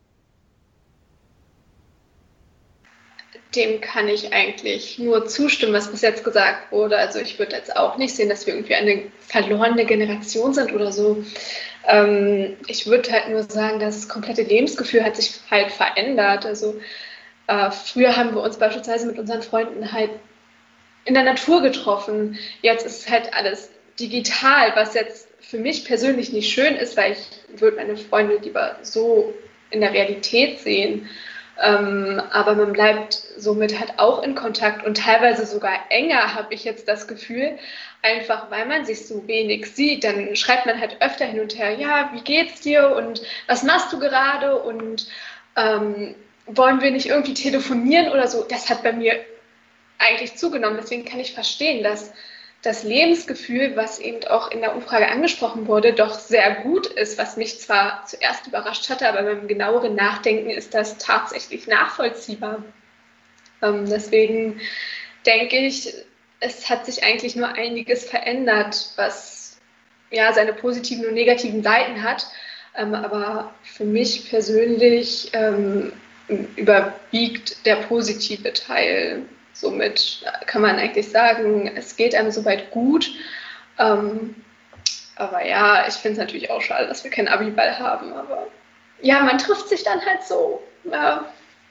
[SPEAKER 14] Dem kann ich eigentlich nur zustimmen, was bis jetzt gesagt wurde. Also ich würde jetzt auch nicht sehen, dass wir irgendwie eine verlorene Generation sind oder so. Ähm, ich würde halt nur sagen, das komplette Lebensgefühl hat sich halt verändert. Also äh, früher haben wir uns beispielsweise mit unseren Freunden halt in der Natur getroffen. Jetzt ist halt alles digital, was jetzt für mich persönlich nicht schön ist, weil ich würde meine Freunde lieber so in der Realität sehen. Ähm, aber man bleibt somit halt auch in Kontakt und teilweise sogar enger, habe ich jetzt das Gefühl, einfach weil man sich so wenig sieht. Dann schreibt man halt öfter hin und her, ja, wie geht's dir und was machst du gerade und ähm, wollen wir nicht irgendwie telefonieren oder so. Das hat bei mir eigentlich zugenommen. Deswegen kann ich verstehen, dass das Lebensgefühl, was eben auch in der Umfrage angesprochen wurde, doch sehr gut ist, was mich zwar zuerst überrascht hatte, aber beim genaueren Nachdenken ist das tatsächlich nachvollziehbar. Ähm, deswegen denke ich, es hat sich eigentlich nur einiges verändert, was ja seine positiven und negativen Seiten hat. Ähm, aber für mich persönlich ähm, überwiegt der positive Teil. Somit kann man eigentlich sagen, es geht einem soweit gut. Ähm, aber ja, ich finde es natürlich auch schade, dass wir keinen Abiball haben. Aber ja, man trifft sich dann halt so. Ja.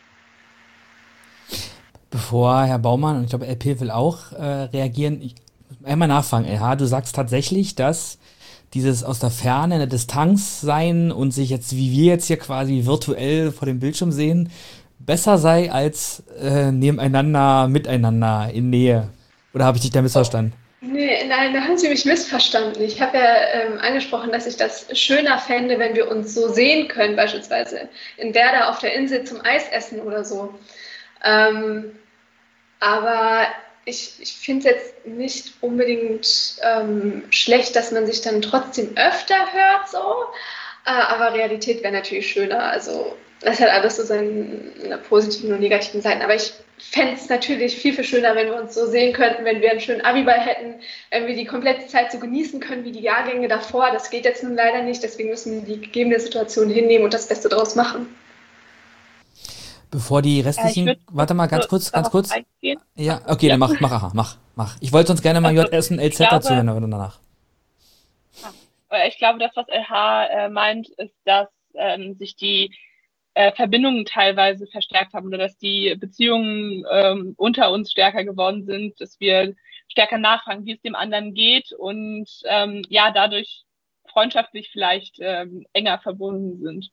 [SPEAKER 1] Bevor Herr Baumann und ich glaube L P will auch äh, reagieren, ich einmal nachfragen, L H, du sagst tatsächlich, dass dieses aus der Ferne, in der Distanz sein und sich jetzt, wie wir jetzt hier quasi virtuell vor dem Bildschirm sehen, besser sei als äh, nebeneinander, miteinander, in Nähe. Oder habe ich dich da missverstanden?
[SPEAKER 14] Nee, nein, da haben Sie mich missverstanden. Ich habe ja ähm, angesprochen, dass ich das schöner fände, wenn wir uns so sehen können, beispielsweise in Werder auf der Insel zum Eisessen oder so. Ähm, aber ich, ich finde es jetzt nicht unbedingt ähm, schlecht, dass man sich dann trotzdem öfter hört, so. Äh, aber Realität wäre natürlich schöner. Also das hat alles so seine positiven und negativen Seiten. Aber ich fände es natürlich viel, viel schöner, wenn wir uns so sehen könnten, wenn wir einen schönen Abiball hätten, wenn wir die komplette Zeit so genießen können wie die Jahrgänge davor. Das geht jetzt nun leider nicht, deswegen müssen wir die gegebene Situation hinnehmen und das Beste daraus machen.
[SPEAKER 1] Bevor die restlichen, äh, warte mal, ganz kurz, ganz kurz. Eingehen. Ja, okay, ja. Dann mach, mach, mach, mach, mach. Ich wollte sonst gerne mal J S und L Z dazu hören, aber danach.
[SPEAKER 10] Ich glaube, das, was L H äh, meint, ist, dass ähm, sich die äh, Verbindungen teilweise verstärkt haben oder dass die Beziehungen ähm, unter uns stärker geworden sind, dass wir stärker nachfragen, wie es dem anderen geht und ähm, ja, dadurch freundschaftlich vielleicht ähm, enger verbunden sind.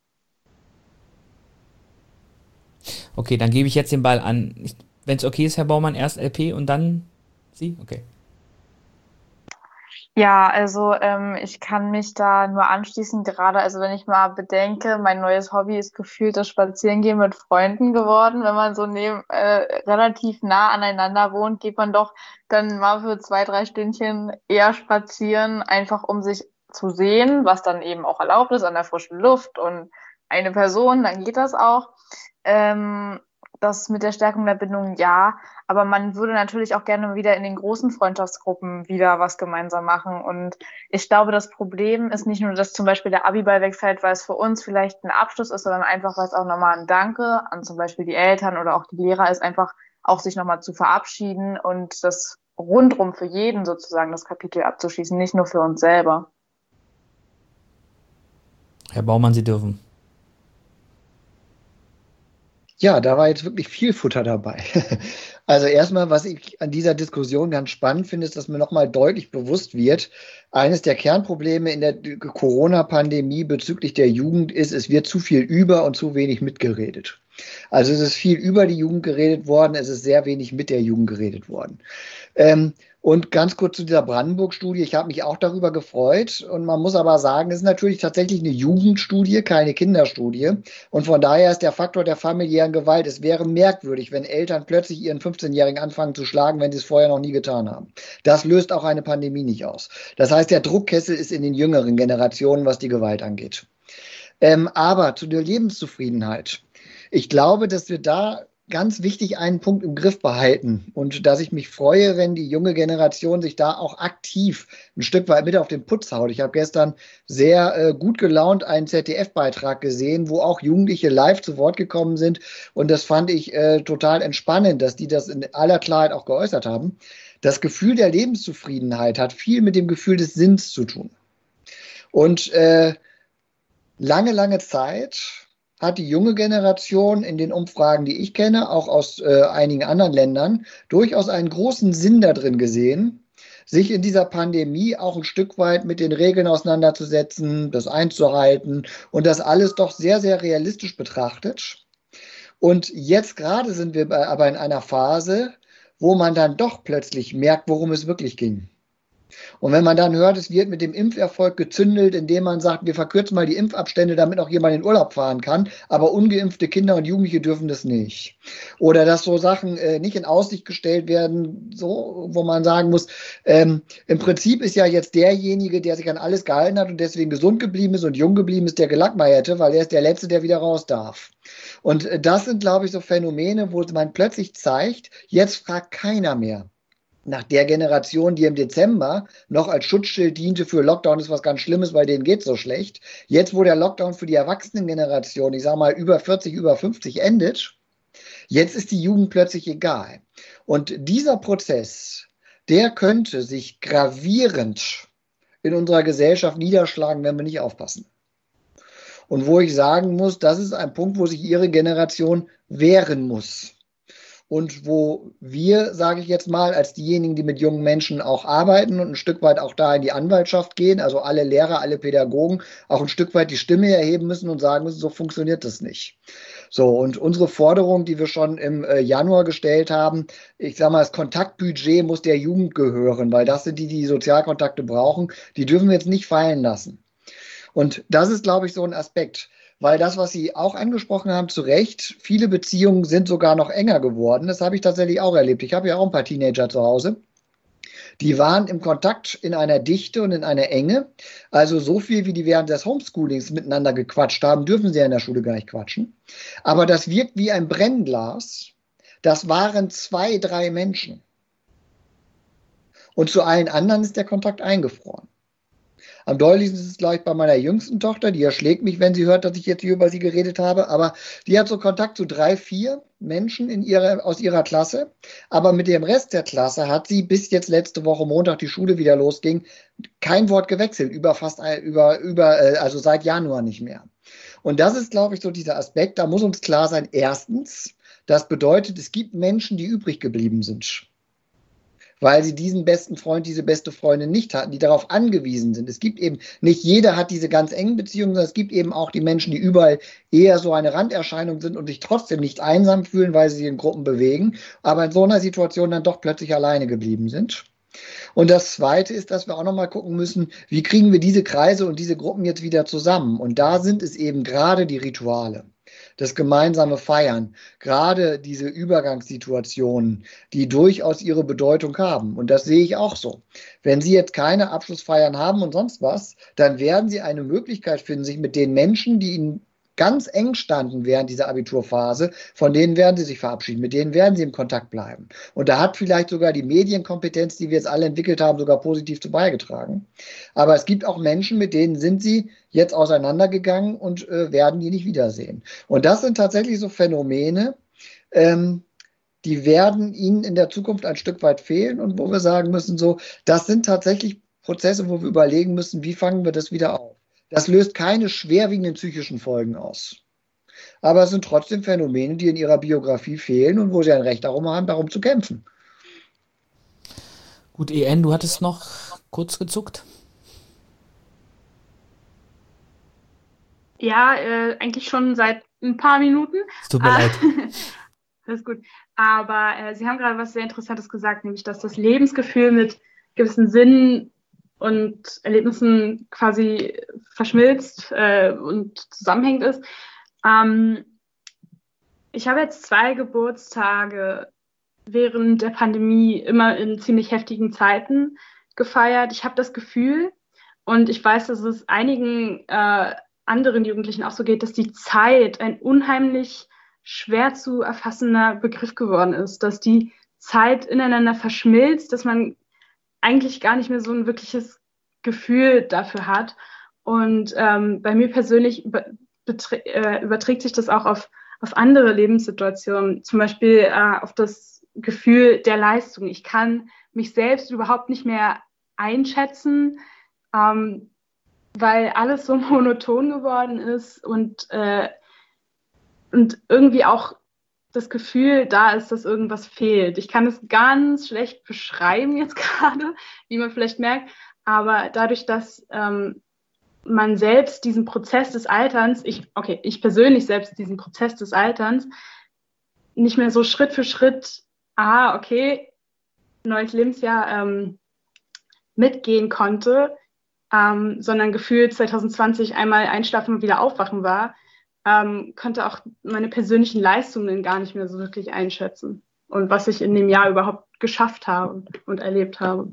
[SPEAKER 1] Okay, dann gebe ich jetzt den Ball an. Wenn es okay ist, Herr Baumann, erst L P und dann Sie? Okay.
[SPEAKER 9] Ja, also ähm, ich kann mich da nur anschließen, gerade also wenn ich mal bedenke, mein neues Hobby ist gefühlt das Spazierengehen mit Freunden geworden. Wenn man so neben, äh, relativ nah aneinander wohnt, geht man doch dann mal für zwei, drei Stündchen eher spazieren, einfach um sich zu sehen, was dann eben auch erlaubt ist an der frischen Luft und eine Person, dann geht das auch. Ähm, das mit der Stärkung der Bindung, ja, aber man würde natürlich auch gerne wieder in den großen Freundschaftsgruppen wieder was gemeinsam machen und ich glaube, das Problem ist nicht nur, dass zum Beispiel der Abiball wegfällt, weil es für uns vielleicht ein Abschluss ist, sondern einfach, weil es auch nochmal ein Danke an zum Beispiel die Eltern oder auch die Lehrer ist, einfach auch sich nochmal zu verabschieden und das rundrum für jeden sozusagen das Kapitel abzuschließen, nicht nur für uns selber.
[SPEAKER 1] Herr Baumann, Sie dürfen.
[SPEAKER 15] Ja, da war jetzt wirklich viel Futter dabei. Also erstmal, was ich an dieser Diskussion ganz spannend finde, ist, dass mir nochmal deutlich bewusst wird, eines der Kernprobleme in der Corona-Pandemie bezüglich der Jugend ist, es wird zu viel über und zu wenig mitgeredet. Also es ist viel über die Jugend geredet worden, es ist sehr wenig mit der Jugend geredet worden. Ähm, und ganz kurz zu dieser Brandenburg-Studie, ich habe mich auch darüber gefreut und man muss aber sagen, es ist natürlich tatsächlich eine Jugendstudie, keine Kinderstudie und von daher ist der Faktor der familiären Gewalt, es wäre merkwürdig, wenn Eltern plötzlich ihren fünfzehnjährigen anfangen zu schlagen, wenn sie es vorher noch nie getan haben. Das löst auch eine Pandemie nicht aus. Das heißt, der Druckkessel ist in den jüngeren Generationen, was die Gewalt angeht. Ähm, aber zu der Lebenszufriedenheit. Ich glaube, dass wir da ganz wichtig einen Punkt im Griff behalten und dass ich mich freue, wenn die junge Generation sich da auch aktiv ein Stück weit mit auf den Putz haut. Ich habe gestern sehr äh, gut gelaunt einen Z D F-Beitrag gesehen, wo auch Jugendliche live zu Wort gekommen sind und das fand ich äh, total entspannend, dass die das in aller Klarheit auch geäußert haben. Das Gefühl der Lebenszufriedenheit hat viel mit dem Gefühl des Sinns zu tun. Und äh, lange, lange Zeit hat die junge Generation in den Umfragen, die ich kenne, auch aus äh, einigen anderen Ländern, durchaus einen großen Sinn darin gesehen, sich in dieser Pandemie auch ein Stück weit mit den Regeln auseinanderzusetzen, das einzuhalten und das alles doch sehr, sehr realistisch betrachtet. Und jetzt gerade sind wir aber in einer Phase, wo man dann doch plötzlich merkt, worum es wirklich ging. Und wenn man dann hört, es wird mit dem Impferfolg gezündelt, indem man sagt, wir verkürzen mal die Impfabstände, damit auch jemand in Urlaub fahren kann, aber ungeimpfte Kinder und Jugendliche dürfen das nicht. Oder dass so Sachen äh, nicht in Aussicht gestellt werden, so, wo man sagen muss, ähm, im Prinzip ist ja jetzt derjenige, der sich an alles gehalten hat und deswegen gesund geblieben ist und jung geblieben ist, der gelackmeierte, weil er ist der Letzte, der wieder raus darf. Und äh, das sind, glaube ich, so Phänomene, wo man plötzlich zeigt, jetzt fragt keiner mehr nach der Generation, die im Dezember noch als Schutzschild diente für Lockdown, ist was ganz Schlimmes, weil denen geht so schlecht. Jetzt, wo der Lockdown für die Erwachsenengeneration, ich sage mal über vierzig, über fünfzig endet, jetzt ist die Jugend plötzlich egal. Und dieser Prozess, der könnte sich gravierend in unserer Gesellschaft niederschlagen, wenn wir nicht aufpassen. Und wo ich sagen muss, das ist ein Punkt, wo sich Ihre Generation wehren muss. Und wo wir, sage ich jetzt mal, als diejenigen, die mit jungen Menschen auch arbeiten und ein Stück weit auch da in die Anwaltschaft gehen, also alle Lehrer, alle Pädagogen, auch ein Stück weit die Stimme erheben müssen und sagen müssen, so funktioniert das nicht. So, und unsere Forderung, die wir schon im äh, Januar gestellt haben, ich sage mal, das Kontaktbudget muss der Jugend gehören, weil das sind die, die Sozialkontakte brauchen, die dürfen wir jetzt nicht fallen lassen. Und das ist, glaube ich, so ein Aspekt. Weil das, was Sie auch angesprochen haben, zu Recht, viele Beziehungen sind sogar noch enger geworden. Das habe ich tatsächlich auch erlebt. Ich habe ja auch ein paar Teenager zu Hause. Die waren im Kontakt in einer Dichte und in einer Enge. Also so viel, wie die während des Homeschoolings miteinander gequatscht haben, dürfen sie ja in der Schule gar nicht quatschen. Aber das wirkt wie ein Brennglas. Das waren zwei, drei Menschen. Und zu allen anderen ist der Kontakt eingefroren. Am deutlichsten ist es gleich bei meiner jüngsten Tochter, die erschlägt mich, wenn sie hört, dass ich jetzt hier über sie geredet habe, aber die hat so Kontakt zu drei, vier Menschen in ihrer, aus ihrer Klasse, aber mit dem Rest der Klasse hat sie bis jetzt letzte Woche Montag die Schule wieder losging, kein Wort gewechselt, über fast, über, über, also seit Januar nicht mehr. Und das ist, glaube ich, so dieser Aspekt, da muss uns klar sein, erstens, das bedeutet, es gibt Menschen, die übrig geblieben sind, weil sie diesen besten Freund, diese beste Freundin nicht hatten, die darauf angewiesen sind. Es gibt eben, nicht jeder hat diese ganz engen Beziehungen, sondern es gibt eben auch die Menschen, die überall eher so eine Randerscheinung sind und sich trotzdem nicht einsam fühlen, weil sie sich in Gruppen bewegen, aber in so einer Situation dann doch plötzlich alleine geblieben sind. Und das Zweite ist, dass wir auch nochmal gucken müssen, wie kriegen wir diese Kreise und diese Gruppen jetzt wieder zusammen? Und da sind es eben gerade die Rituale. Das gemeinsame Feiern, gerade diese Übergangssituationen, die durchaus ihre Bedeutung haben. Und das sehe ich auch so. Wenn Sie jetzt keine Abschlussfeiern haben und sonst was, dann werden Sie eine Möglichkeit finden, sich mit den Menschen, die Ihnen ganz eng standen während dieser Abiturphase, von denen werden sie sich verabschieden, mit denen werden sie im Kontakt bleiben. Und da hat vielleicht sogar die Medienkompetenz, die wir jetzt alle entwickelt haben, sogar positiv zu beigetragen. Aber es gibt auch Menschen, mit denen sind sie jetzt auseinandergegangen und äh, werden die nicht wiedersehen. Und das sind tatsächlich so Phänomene, ähm, die werden ihnen in der Zukunft ein Stück weit fehlen und wo wir sagen müssen, so, das sind tatsächlich Prozesse, wo wir überlegen müssen, wie fangen wir das wieder auf. Das löst keine schwerwiegenden psychischen Folgen aus. aber es sind trotzdem Phänomene, die in ihrer Biografie fehlen und wo sie ein Recht darum haben, darum zu kämpfen.
[SPEAKER 1] Gut, E N, du hattest noch kurz gezuckt.
[SPEAKER 11] Ja, äh, eigentlich schon seit ein paar Minuten.
[SPEAKER 1] Es tut mir
[SPEAKER 11] Ah,
[SPEAKER 1] leid.
[SPEAKER 11] Das ist gut. Aber äh, Sie haben gerade was sehr Interessantes gesagt, nämlich, dass das Lebensgefühl mit gewissen Sinnen und Erlebnissen quasi verschmilzt äh, und zusammenhängend ist. Ähm, ich habe jetzt zwei Geburtstage während der Pandemie immer in ziemlich heftigen Zeiten gefeiert. Ich habe das Gefühl, und ich weiß, dass es einigen äh, anderen Jugendlichen auch so geht, dass die Zeit ein unheimlich schwer zu erfassender Begriff geworden ist, dass die Zeit ineinander verschmilzt, dass man eigentlich gar nicht mehr so ein wirkliches Gefühl dafür hat. Und ähm, bei mir persönlich über, beträ- äh, überträgt sich das auch auf, auf andere Lebenssituationen, zum Beispiel äh, auf das Gefühl der Leistung. Ich kann mich selbst überhaupt nicht mehr einschätzen, ähm, weil alles so monoton geworden ist und, äh, und irgendwie auch das Gefühl da ist, dass irgendwas fehlt. Ich kann es ganz schlecht beschreiben jetzt gerade, wie man vielleicht merkt, aber dadurch, dass ähm, man selbst diesen Prozess des Alterns, ich, okay, ich persönlich selbst diesen Prozess des Alterns nicht mehr so Schritt für Schritt, ah, okay, neues Lebensjahr ähm, mitgehen konnte, ähm, sondern gefühlt zwanzig zwanzig einmal einschlafen und wieder aufwachen war, ähm, konnte auch meine persönlichen Leistungen gar nicht mehr so wirklich einschätzen und was ich in dem Jahr überhaupt geschafft habe und erlebt habe.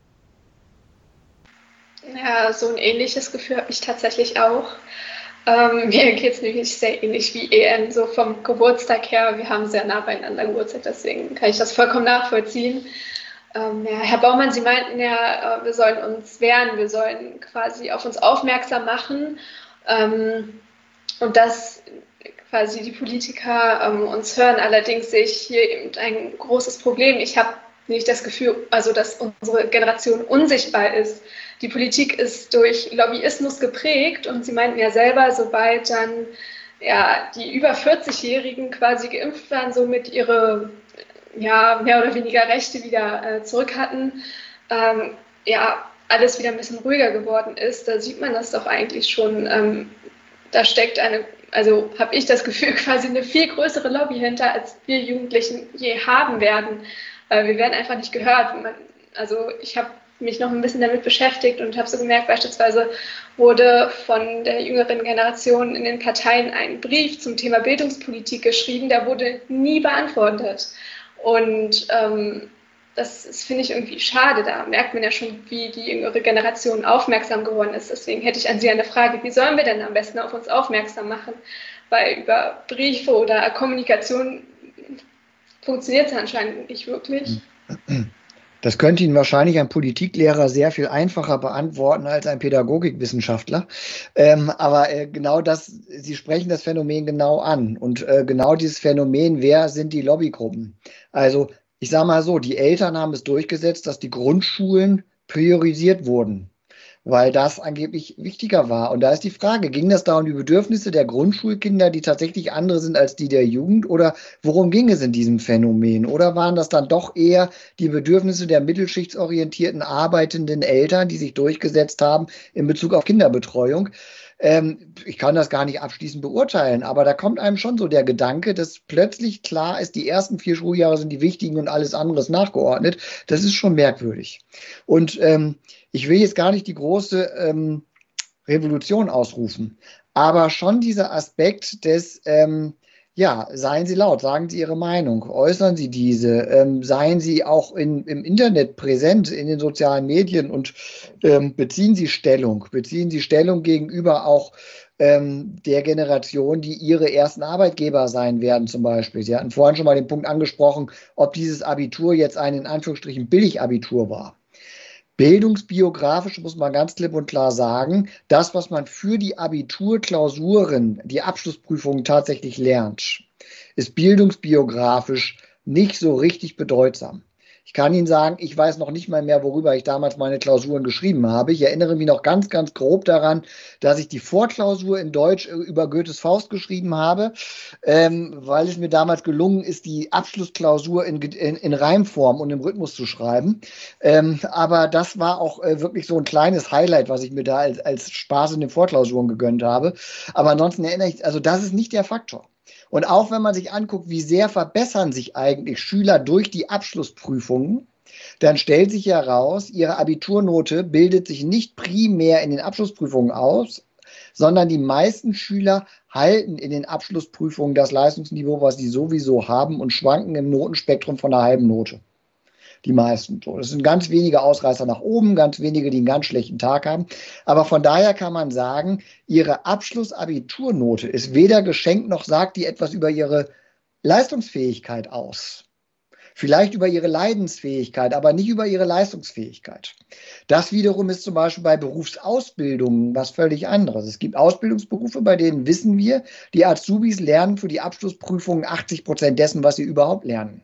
[SPEAKER 14] Ja, so ein ähnliches Gefühl habe ich tatsächlich auch. Ähm, mir geht es nämlich sehr ähnlich wie E N, so vom Geburtstag her. Wir haben sehr nah beieinander Geburtstag, deswegen kann ich das vollkommen nachvollziehen. Ähm, ja, Herr Baumann, Sie meinten ja, äh, wir sollen uns wehren, wir sollen quasi auf uns aufmerksam machen ähm, und dass quasi die Politiker ähm, uns hören. Allerdings sehe ich hier eben ein großes Problem. Ich habe nicht das Gefühl, also dass unsere Generation unsichtbar ist. Die Politik ist durch Lobbyismus geprägt und Sie meinten ja selber, sobald dann ja, die über vierzig-Jährigen quasi geimpft waren, somit ihre ja, mehr oder weniger Rechte wieder äh, zurück hatten, ähm, ja, alles wieder ein bisschen ruhiger geworden ist, da sieht man das doch eigentlich schon. Ähm, da steckt eine, also habe ich das Gefühl, quasi eine viel größere Lobby hinter, als wir Jugendlichen je haben werden. Äh, wir werden einfach nicht gehört. Man, also ich habe mich noch ein bisschen damit beschäftigt und habe so gemerkt, beispielsweise wurde von der jüngeren Generation in den Parteien ein Brief zum Thema Bildungspolitik geschrieben, der wurde nie beantwortet. Und ähm, das, das finde ich irgendwie schade. Da merkt man ja schon, wie die jüngere Generation aufmerksam geworden ist. Deswegen hätte ich an Sie eine Frage, wie sollen wir denn am besten auf uns aufmerksam machen? Weil über Briefe oder Kommunikation funktioniert es anscheinend nicht wirklich.
[SPEAKER 15] Das könnte Ihnen wahrscheinlich ein Politiklehrer sehr viel einfacher beantworten als ein Pädagogikwissenschaftler. Ähm, aber äh, genau das, Sie sprechen das Phänomen genau an. Und äh, genau dieses Phänomen, wer sind die Lobbygruppen? Also ich sage mal so, die Eltern haben es durchgesetzt, dass die Grundschulen priorisiert wurden, weil das angeblich wichtiger war. Und da ist die Frage, ging das da um die Bedürfnisse der Grundschulkinder, die tatsächlich andere sind als die der Jugend? Oder worum ging es in diesem Phänomen? Oder waren das dann doch eher die Bedürfnisse der mittelschichtsorientierten arbeitenden Eltern, die sich durchgesetzt haben in Bezug auf Kinderbetreuung? Ähm, ich kann das gar nicht abschließend beurteilen, aber da kommt einem schon so der Gedanke, dass plötzlich klar ist, die ersten vier Schuljahre sind die wichtigen und alles andere ist nachgeordnet. Das ist schon merkwürdig. Und ähm, ich will jetzt gar nicht die große ähm, Revolution ausrufen, aber schon dieser Aspekt des, ähm, ja, seien Sie laut, sagen Sie Ihre Meinung, äußern Sie diese, ähm, seien Sie auch in, im Internet präsent, in den sozialen Medien und ähm, beziehen Sie Stellung, beziehen Sie Stellung gegenüber auch ähm, der Generation, die Ihre ersten Arbeitgeber sein werden zum Beispiel. Sie hatten vorhin schon mal den Punkt angesprochen, ob dieses Abitur jetzt ein in Anführungsstrichen Billigabitur war. Bildungsbiografisch muss man ganz klipp und klar sagen, das, was man für die Abiturklausuren, die Abschlussprüfungen tatsächlich lernt, ist bildungsbiografisch nicht so richtig bedeutsam. Ich kann Ihnen sagen, ich weiß noch nicht mal mehr, worüber ich damals meine Klausuren geschrieben habe. Ich erinnere mich noch ganz, ganz grob daran, dass ich die Vorklausur in Deutsch über Goethes Faust geschrieben habe, ähm, weil es mir damals gelungen ist, die Abschlussklausur in, in, in Reimform und im Rhythmus zu schreiben. Ähm, aber das war auch äh, wirklich so ein kleines Highlight, was ich mir da als, als Spaß in den Vorklausuren gegönnt habe. Aber ansonsten erinnere ich, also das ist nicht der Faktor. Und auch wenn man sich anguckt, wie sehr verbessern sich eigentlich Schüler durch die Abschlussprüfungen, dann stellt sich heraus, ihre Abiturnote bildet sich nicht primär in den Abschlussprüfungen aus, sondern die meisten Schüler halten in den Abschlussprüfungen das Leistungsniveau, was sie sowieso haben, und schwanken im Notenspektrum von einer halben Note. Die meisten. So, das sind ganz wenige Ausreißer nach oben, ganz wenige, die einen ganz schlechten Tag haben. Aber von daher kann man sagen, ihre Abschlussabiturnote ist weder geschenkt, noch sagt die etwas über ihre Leistungsfähigkeit aus. Vielleicht über ihre Leidensfähigkeit, aber nicht über ihre Leistungsfähigkeit. Das wiederum ist zum Beispiel bei Berufsausbildungen was völlig anderes. Es gibt Ausbildungsberufe, bei denen wissen wir, die Azubis lernen für die Abschlussprüfungen achtzig Prozent dessen, was sie überhaupt lernen.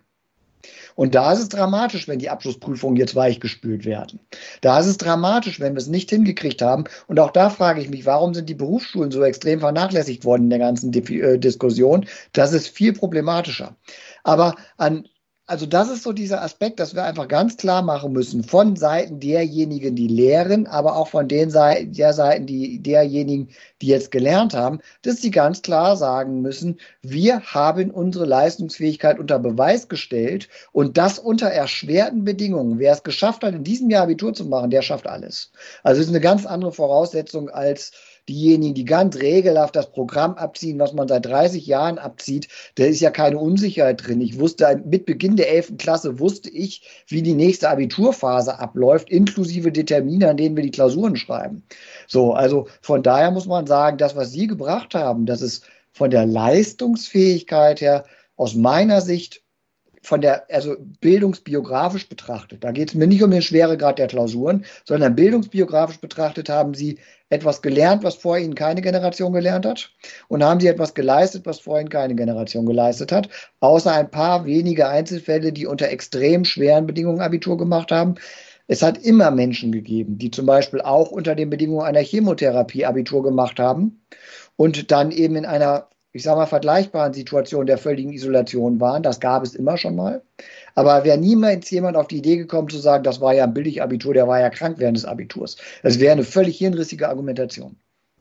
[SPEAKER 15] Und da ist es dramatisch, wenn die Abschlussprüfungen jetzt weichgespült werden. Da ist es dramatisch, wenn wir es nicht hingekriegt haben. Und auch da frage ich mich, warum sind die Berufsschulen so extrem vernachlässigt worden in der ganzen Diskussion? Das ist viel problematischer. Aber an Also das ist so dieser Aspekt, dass wir einfach ganz klar machen müssen, von Seiten derjenigen, die lehren, aber auch von den Seiten, der Seiten, die, derjenigen, die jetzt gelernt haben, dass sie ganz klar sagen müssen, wir haben unsere Leistungsfähigkeit unter Beweis gestellt und das unter erschwerten Bedingungen. Wer es geschafft hat, in diesem Jahr Abitur zu machen, der schafft alles. Also es ist eine ganz andere Voraussetzung als diejenigen, die ganz regelhaft das Programm abziehen, was man seit dreißig Jahren abzieht. Da ist ja keine Unsicherheit drin. Ich wusste, mit Beginn der elften Klasse wusste ich, wie die nächste Abiturphase abläuft, inklusive Determine, an denen wir die Klausuren schreiben. So, also von daher muss man sagen, das, was Sie gebracht haben, das ist von der Leistungsfähigkeit her aus meiner Sicht von der, also bildungsbiografisch betrachtet, da geht es mir nicht um den Schweregrad der Klausuren, sondern bildungsbiografisch betrachtet haben Sie etwas gelernt, was vor Ihnen keine Generation gelernt hat, und haben Sie etwas geleistet, was vor Ihnen keine Generation geleistet hat, außer ein paar wenige Einzelfälle, die unter extrem schweren Bedingungen Abitur gemacht haben. Es hat immer Menschen gegeben, die zum Beispiel auch unter den Bedingungen einer Chemotherapie Abitur gemacht haben und dann eben in einer, ich sage mal, vergleichbaren Situation der völligen Isolation waren. Das gab es immer schon mal. Aber wäre niemals jemand auf die Idee gekommen zu sagen, das war ja ein Billigabitur, der war ja krank während des Abiturs. Das wäre eine völlig hirnrissige Argumentation.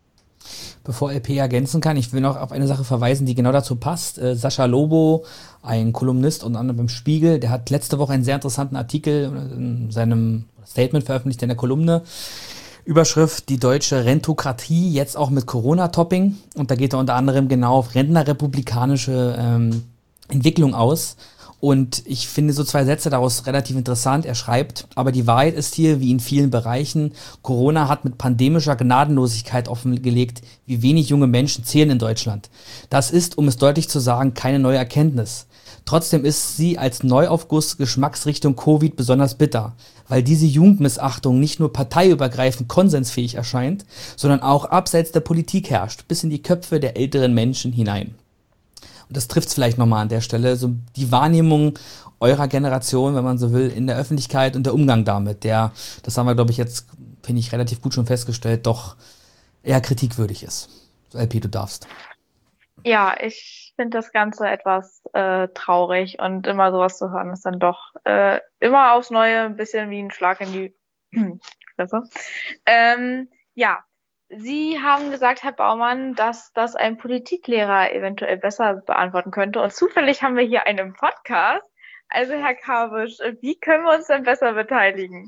[SPEAKER 1] Bevor L P ergänzen kann, ich will noch auf eine Sache verweisen, die genau dazu passt. Äh, Sascha Lobo, ein Kolumnist unter anderem beim Spiegel, der hat letzte Woche einen sehr interessanten Artikel in seinem Statement veröffentlicht in der Kolumne. Überschrift: Die deutsche Rentokratie, jetzt auch mit Corona-Topping. Und da geht er unter anderem genau auf rentnerrepublikanische ähm, Entwicklung aus. Und ich finde so zwei Sätze daraus relativ interessant. Er schreibt: Aber die Wahrheit ist hier, wie in vielen Bereichen, Corona hat mit pandemischer Gnadenlosigkeit offengelegt, wie wenig junge Menschen zählen in Deutschland. Das ist, um es deutlich zu sagen, keine neue Erkenntnis. Trotzdem ist sie als Neuaufguss Geschmacksrichtung Covid besonders bitter, weil diese Jugendmissachtung nicht nur parteiübergreifend konsensfähig erscheint, sondern auch abseits der Politik herrscht, bis in die Köpfe der älteren Menschen hinein. Und das trifft es vielleicht nochmal an der Stelle, so die Wahrnehmung eurer Generation, wenn man so will, in der Öffentlichkeit und der Umgang damit, der, das haben wir, glaube ich, jetzt, finde ich, relativ gut schon festgestellt, doch eher kritikwürdig ist. So, L P, du darfst.
[SPEAKER 9] Ja, ich finde das Ganze etwas äh, traurig, und immer sowas zu hören ist dann doch äh, immer aufs Neue ein bisschen wie ein Schlag in die Fresse. Ähm, ja, Sie haben gesagt, Herr Baumann, dass das ein Politiklehrer eventuell besser beantworten könnte, und zufällig haben wir hier einen Podcast. Also Herr Kawisch, wie können wir uns denn besser beteiligen?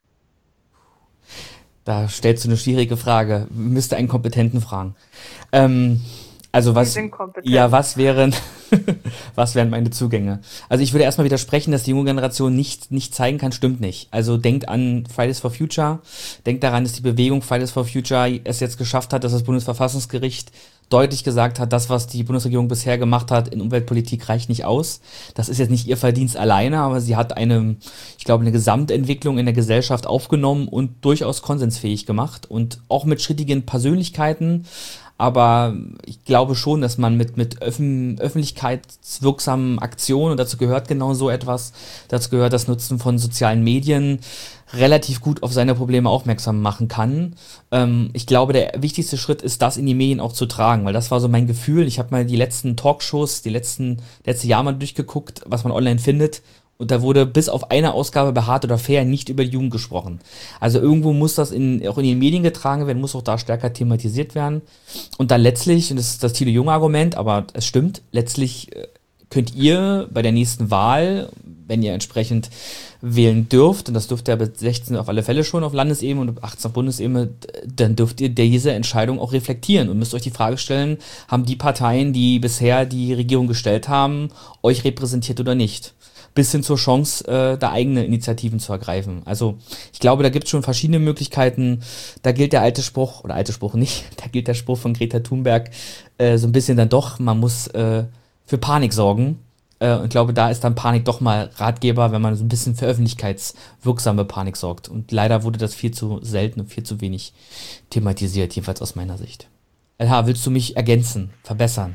[SPEAKER 1] Da stellst du eine schwierige Frage. Müsste einen Kompetenten fragen. Ähm, also was, ja, was wären, was wären meine Zugänge? Also ich würde erstmal widersprechen, dass die junge Generation nicht, nicht zeigen kann, stimmt nicht. Also denkt an Fridays for Future, denkt daran, dass die Bewegung Fridays for Future es jetzt geschafft hat, dass das Bundesverfassungsgericht deutlich gesagt hat, das, was die Bundesregierung bisher gemacht hat in Umweltpolitik, reicht nicht aus. Das ist jetzt nicht ihr Verdienst alleine, aber sie hat eine, ich glaube, eine Gesamtentwicklung in der Gesellschaft aufgenommen und durchaus konsensfähig gemacht und auch mit schrittigen Persönlichkeiten, Aber ich glaube schon, dass man mit, mit öffn, öffentlichkeitswirksamen Aktionen, und dazu gehört genau so etwas, dazu gehört das Nutzen von sozialen Medien, relativ gut auf seine Probleme aufmerksam machen kann. Ähm, ich glaube, der wichtigste Schritt ist, das in die Medien auch zu tragen, weil das war so mein Gefühl. Ich habe mal die letzten Talkshows, die letzten letzte Jahr mal durchgeguckt, was man online findet. Und da wurde bis auf eine Ausgabe bei Hart oder Fair nicht über die Jugend gesprochen. Also irgendwo muss das in, auch in den Medien getragen werden, muss auch da stärker thematisiert werden. Und dann letztlich, und das ist das Thilo Jung-Argument, aber es stimmt, letztlich könnt ihr bei der nächsten Wahl, wenn ihr entsprechend wählen dürft, und das dürft ihr bis sechzehn auf alle Fälle schon auf Landesebene und ab achtzehn auf Bundesebene, dann dürft ihr diese Entscheidung auch reflektieren und müsst euch die Frage stellen, haben die Parteien, die bisher die Regierung gestellt haben, euch repräsentiert oder nicht? Bis hin zur Chance, äh, da eigene Initiativen zu ergreifen. Also ich glaube, da gibt es schon verschiedene Möglichkeiten. Da gilt der alte Spruch, oder alte Spruch nicht, da gilt der Spruch von Greta Thunberg äh, so ein bisschen dann doch, man muss äh, für Panik sorgen. Äh, und ich glaube, da ist dann Panik doch mal Ratgeber, wenn man so ein bisschen für öffentlichkeitswirksame Panik sorgt. Und leider wurde das viel zu selten und viel zu wenig thematisiert, jedenfalls aus meiner Sicht. L H, willst du mich ergänzen, verbessern?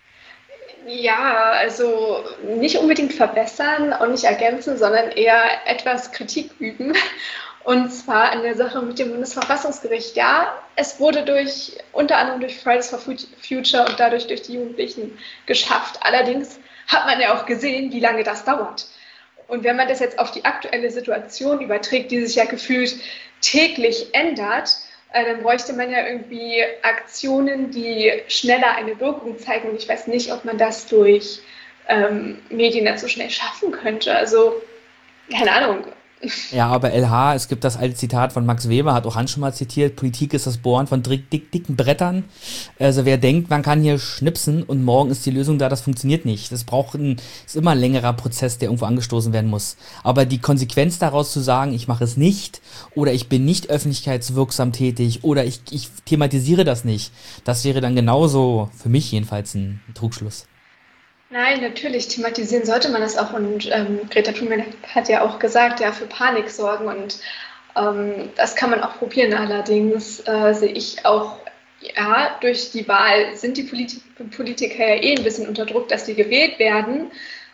[SPEAKER 14] Ja, also nicht unbedingt verbessern, auch nicht ergänzen, sondern eher etwas Kritik üben. Und zwar an der Sache mit dem Bundesverfassungsgericht. Ja, es wurde durch, unter anderem durch Fridays for Future und dadurch durch die Jugendlichen geschafft. Allerdings hat man ja auch gesehen, wie lange das dauert. Und wenn man das jetzt auf die aktuelle Situation überträgt, die sich ja gefühlt täglich ändert, dann bräuchte man ja irgendwie Aktionen, die schneller eine Wirkung zeigen. Und ich weiß nicht, ob man das durch ähm, Medien jetzt so schnell schaffen könnte. Also, keine Ahnung.
[SPEAKER 1] Ja, aber L H, es gibt das alte Zitat von Max Weber, hat auch Hans schon mal zitiert, Politik ist das Bohren von dick, dick, dicken Brettern. Also wer denkt, man kann hier schnipsen und morgen ist die Lösung da, das funktioniert nicht. Das braucht ein, ist immer ein längerer Prozess, der irgendwo angestoßen werden muss. Aber die Konsequenz daraus zu sagen, ich mache es nicht oder ich bin nicht öffentlichkeitswirksam tätig oder ich, ich thematisiere das nicht, das wäre dann genauso, für mich jedenfalls, ein Trugschluss.
[SPEAKER 14] Nein, natürlich thematisieren sollte man das auch und ähm, Greta Thunberg hat ja auch gesagt, ja, für Panik sorgen und ähm, das kann man auch probieren. Allerdings äh, sehe ich auch, ja, durch die Wahl sind die Polit- Politiker ja eh ein bisschen unter Druck, dass die gewählt werden.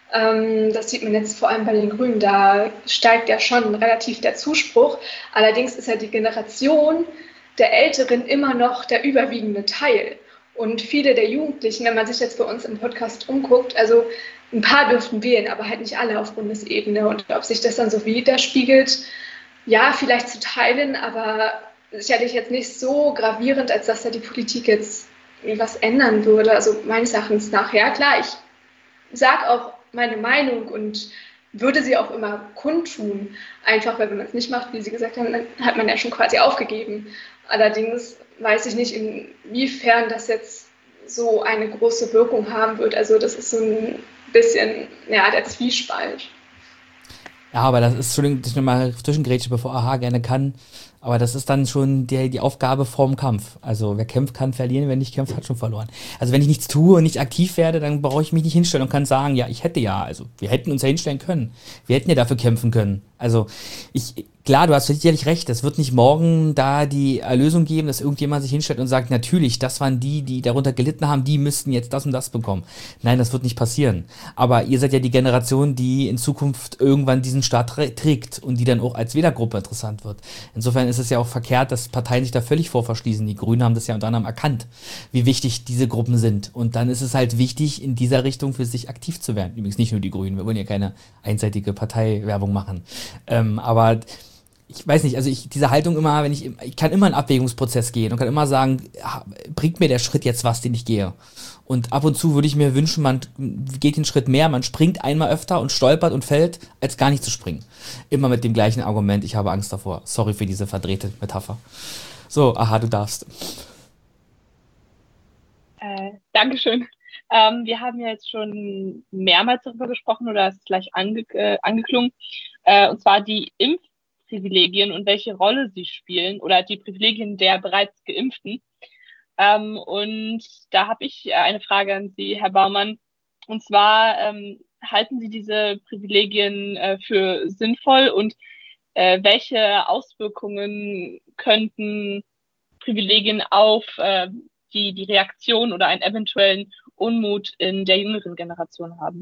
[SPEAKER 14] Ähm, das sieht man jetzt vor allem bei den Grünen, da steigt ja schon relativ der Zuspruch. Allerdings ist ja die Generation der Älteren immer noch der überwiegende Teil. Und viele der Jugendlichen, wenn man sich jetzt bei uns im Podcast umguckt, also ein paar dürften wählen, aber halt nicht alle auf Bundesebene. Und ob sich das dann so widerspiegelt, ja, vielleicht zu teilen, aber sicherlich jetzt nicht so gravierend, als dass da die Politik jetzt was ändern würde. Also meines Erachtens nach, ja klar, ich sage auch meine Meinung und würde sie auch immer kundtun. Einfach, weil wenn man es nicht macht, wie Sie gesagt haben, dann hat man ja schon quasi aufgegeben. Allerdings weiß ich nicht, inwiefern das jetzt so eine große Wirkung haben wird. Also das ist so ein bisschen, ja, der Zwiespalt.
[SPEAKER 1] Ja, aber das ist, Entschuldigung, dass ich nochmal zwischengrätsche, bevor A H gerne kann, aber das ist dann schon die, die Aufgabe vorm Kampf. Also wer kämpft, kann verlieren, wer nicht kämpft, hat schon verloren. Also wenn ich nichts tue und nicht aktiv werde, dann brauche ich mich nicht hinstellen und kann sagen, ja, ich hätte ja, also wir hätten uns ja hinstellen können. Wir hätten ja dafür kämpfen können. Also ich, klar, du hast sicherlich recht, es wird nicht morgen da die Erlösung geben, dass irgendjemand sich hinstellt und sagt, natürlich, das waren die, die darunter gelitten haben, die müssten jetzt das und das bekommen. Nein, das wird nicht passieren. Aber ihr seid ja die Generation, die in Zukunft irgendwann diesen Staat trägt und die dann auch als Wählergruppe interessant wird. Insofern ist es ja auch verkehrt, dass Parteien sich da völlig vorverschließen. Die Grünen haben das ja unter anderem erkannt, wie wichtig diese Gruppen sind. Und dann ist es halt wichtig, in dieser Richtung für sich aktiv zu werden. Übrigens nicht nur die Grünen, wir wollen ja keine einseitige Parteiwerbung machen. Ähm, aber ich weiß nicht, also ich, diese Haltung immer, wenn ich, ich kann immer einen Abwägungsprozess gehen und kann immer sagen, bringt mir der Schritt jetzt was, den ich gehe? Und ab und zu würde ich mir wünschen, man geht den Schritt mehr, man springt einmal öfter und stolpert und fällt, als gar nicht zu springen. Immer mit dem gleichen Argument, ich habe Angst davor. Sorry für diese verdrehte Metapher. So, Aha, du darfst.
[SPEAKER 10] Äh, Dankeschön. Ähm, wir haben ja jetzt schon mehrmals darüber gesprochen oder es ist gleich ange äh, angeklungen, äh, und zwar die Impfprivilegien und welche Rolle sie spielen oder die Privilegien der bereits Geimpften. Ähm, und da habe ich eine Frage an Sie, Herr Baumann. Und zwar, ähm, halten Sie diese Privilegien äh, für sinnvoll und äh, welche Auswirkungen könnten Privilegien auf äh, die, die Reaktion oder einen eventuellen Unmut in der jüngeren Generation haben.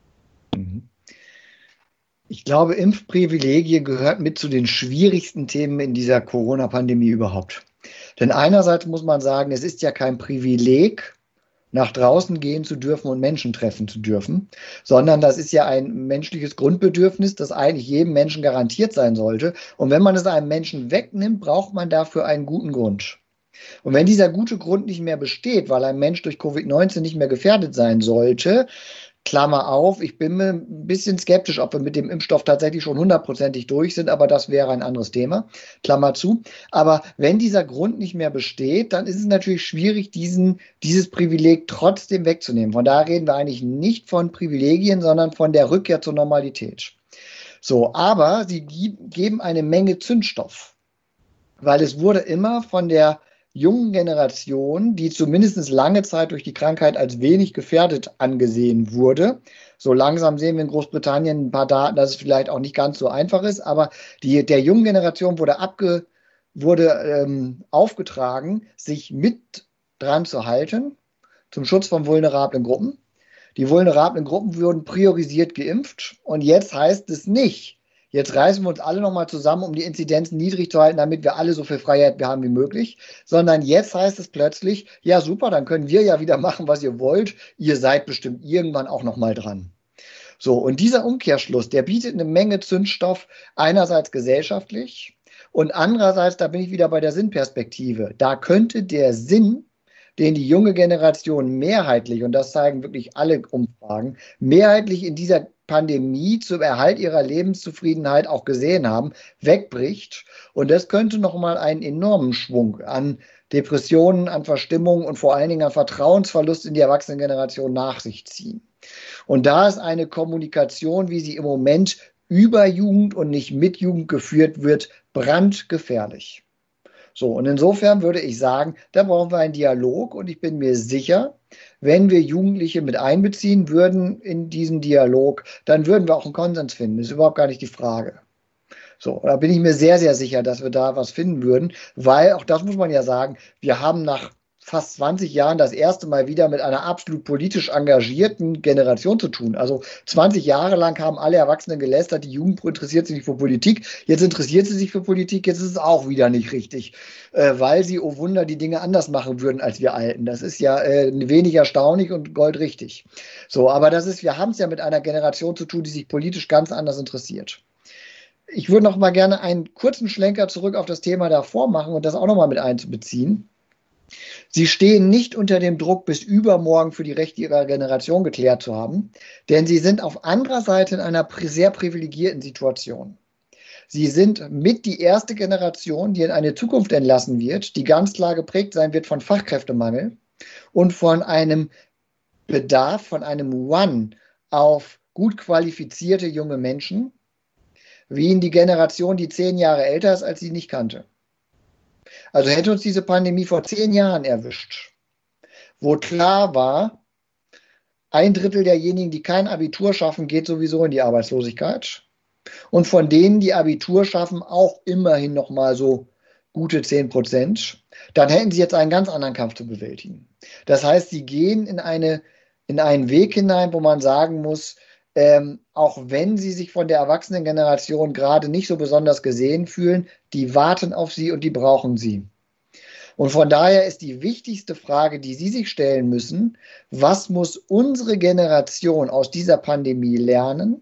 [SPEAKER 15] Ich glaube, Impfprivilegien gehört mit zu den schwierigsten Themen in dieser Corona-Pandemie überhaupt. Denn einerseits muss man sagen, es ist ja kein Privileg, nach draußen gehen zu dürfen und Menschen treffen zu dürfen, sondern das ist ja ein menschliches Grundbedürfnis, das eigentlich jedem Menschen garantiert sein sollte. Und wenn man es einem Menschen wegnimmt, braucht man dafür einen guten Grund. Und wenn dieser gute Grund nicht mehr besteht, weil ein Mensch durch Covid neunzehn nicht mehr gefährdet sein sollte, Klammer auf, ich bin mir ein bisschen skeptisch, ob wir mit dem Impfstoff tatsächlich schon hundertprozentig durch sind, aber das wäre ein anderes Thema, Klammer zu. Aber wenn dieser Grund nicht mehr besteht, dann ist es natürlich schwierig, diesen, dieses Privileg trotzdem wegzunehmen. Von daher reden wir eigentlich nicht von Privilegien, sondern von der Rückkehr zur Normalität. So, aber sie geben eine Menge Zündstoff, weil es wurde immer von der jungen Generation, die zumindest lange Zeit durch die Krankheit als wenig gefährdet angesehen wurde. So langsam sehen wir in Großbritannien ein paar Daten, dass es vielleicht auch nicht ganz so einfach ist, aber die, der jungen Generation wurde, abge, wurde ähm, aufgetragen, sich mit dran zu halten zum Schutz von vulnerablen Gruppen. Die vulnerablen Gruppen wurden priorisiert geimpft und jetzt heißt es nicht, jetzt reißen wir uns alle nochmal zusammen, um die Inzidenzen niedrig zu halten, damit wir alle so viel Freiheit haben wie möglich, sondern jetzt heißt es plötzlich, ja super, dann können wir ja wieder machen, was ihr wollt, ihr seid bestimmt irgendwann auch nochmal dran. So, und dieser Umkehrschluss, der bietet eine Menge Zündstoff, einerseits gesellschaftlich und andererseits, da bin ich wieder bei der Sinnperspektive, da könnte der Sinn, den die junge Generation mehrheitlich, und das zeigen wirklich alle Umfragen, mehrheitlich in dieser Pandemie zum Erhalt ihrer Lebenszufriedenheit auch gesehen haben, wegbricht. Und das könnte nochmal einen enormen Schwung an Depressionen, an Verstimmung und vor allen Dingen an Vertrauensverlust in die Erwachsenengeneration nach sich ziehen. Und da ist eine Kommunikation, wie sie im Moment über Jugend und nicht mit Jugend geführt wird, brandgefährlich. So, und insofern würde ich sagen, da brauchen wir einen Dialog und ich bin mir sicher, wenn wir Jugendliche mit einbeziehen würden in diesen Dialog, dann würden wir auch einen Konsens finden. Das ist überhaupt gar nicht die Frage. So, da bin ich mir sehr, sehr sicher, dass wir da was finden würden, weil, auch das muss man ja sagen, wir haben nach fast zwanzig Jahren das erste Mal wieder mit einer absolut politisch engagierten Generation zu tun. Also zwanzig Jahre lang haben alle Erwachsenen gelästert, die Jugend interessiert sich nicht für Politik. Jetzt interessiert sie sich für Politik, jetzt ist es auch wieder nicht richtig, äh, weil sie, oh Wunder, die Dinge anders machen würden als wir Alten. Das ist ja äh, wenig erstaunlich und goldrichtig. So, aber das ist, wir haben es ja mit einer Generation zu tun, die sich politisch ganz anders interessiert. Ich würde noch mal gerne einen kurzen Schlenker zurück auf das Thema davor machen und das auch noch mal mit einzubeziehen. Sie stehen nicht unter dem Druck, bis übermorgen für die Rechte ihrer Generation geklärt zu haben, denn sie sind auf anderer Seite in einer sehr privilegierten Situation. Sie sind mit die erste Generation, die in eine Zukunft entlassen wird, die ganz klar geprägt sein wird von Fachkräftemangel und von einem Bedarf, von einem Run auf gut qualifizierte junge Menschen, wie in die Generation, die zehn Jahre älter ist, als sie nicht kannte. Also hätte uns diese Pandemie vor zehn Jahren erwischt, wo klar war, ein Drittel derjenigen, die kein Abitur schaffen, geht sowieso in die Arbeitslosigkeit. Und von denen, die Abitur schaffen, auch immerhin noch mal so gute zehn Prozent. Dann hätten sie jetzt einen ganz anderen Kampf zu bewältigen. Das heißt, sie gehen in, eine, in einen Weg hinein, wo man sagen muss, Ähm, auch wenn sie sich von der Erwachsenengeneration gerade nicht so besonders gesehen fühlen, die warten auf sie und die brauchen sie. Und von daher ist die wichtigste Frage, die Sie sich stellen müssen, was muss unsere Generation aus dieser Pandemie lernen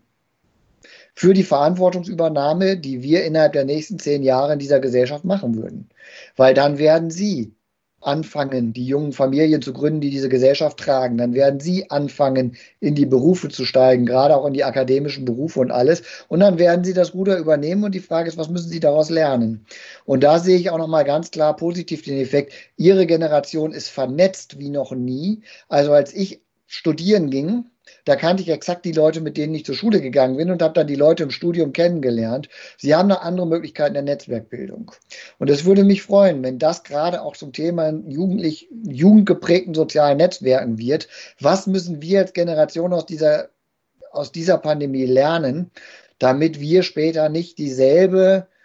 [SPEAKER 15] für die Verantwortungsübernahme, die wir innerhalb der nächsten zehn Jahre in dieser Gesellschaft machen würden? Weil dann werden Sie anfangen, die jungen Familien zu gründen, die diese Gesellschaft tragen. Dann werden sie anfangen, in die Berufe zu steigen, gerade auch in die akademischen Berufe und alles. Und dann werden sie das Ruder übernehmen und die Frage ist, was müssen sie daraus lernen? Und da sehe ich auch nochmal ganz klar positiv den Effekt. Ihre Generation ist vernetzt wie noch nie. Also als ich studieren ging, da kannte ich exakt die Leute, mit denen ich zur Schule gegangen bin und habe dann die Leute im Studium kennengelernt. Sie haben noch andere Möglichkeiten der Netzwerkbildung. Und es würde mich freuen, wenn das gerade auch zum Thema jugendlich, jugendgeprägten sozialen Netzwerken wird. Was müssen wir als Generation aus dieser, aus dieser Pandemie lernen, damit wir später nicht dieselbe